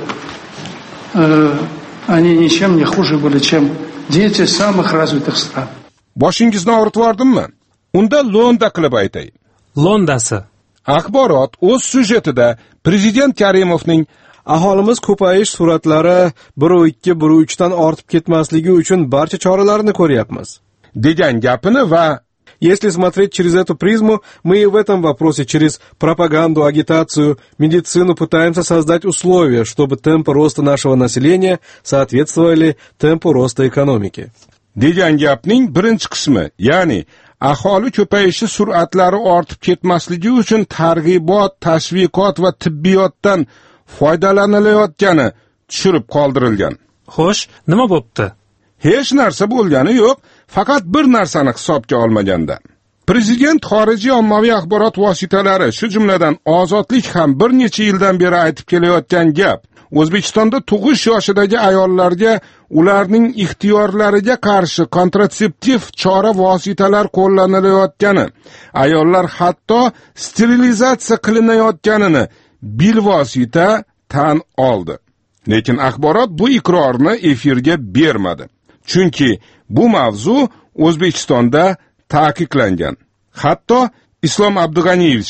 они ничем не хуже были, чем дети самых развитых стран. Boshingizni og'ritib yordimmi? Unda lo'nda qilib aytay. Lo'ndasi. Axborot o'z syujetida prezident Karimovning aholimiz ko'payish suratlari 1.2, 1.3 dan ortib ketmasligi uchun barcha choralarni ko'ryapmiz degan gapini va Если смотреть через эту призму, мы и в этом вопросе через пропаганду, агитацию, медицину пытаемся создать условия, чтобы темпы роста нашего населения соответствовали темпу роста экономики. degan gapning birinchi qismi, ya'ni aholi ko'payishi sur'atlari ortib ketmasligi uchun targ'ibot, tashviqot va tibbiyotdan foydalanilayotgani tushirib qoldirilgan. Xo'sh, nima bo'pti? Hech narsa bo'lgani yo'q, faqat bir narsani hisobga olmaganda. Prezident xorijiy ommaviy axborot vositalari, shu jumladan Ozodlik ham bir necha yildan beri aytib kelayotgan gap, O'zbekistonda tug'ish yoshidagi ayollarga ularning ixtiyorlariga qarshi kontratseptiv chora vositalar qo'llanilayotgani, ayollar hatto sterilizatsiya qilinayotganini bilvosita tan oldi. Lekin axborot bu iqrorni efirga bermadi. Chunki bu mavzu O'zbekistonda ta'qiqlangan. Hatto Islom Abdug'aniyevich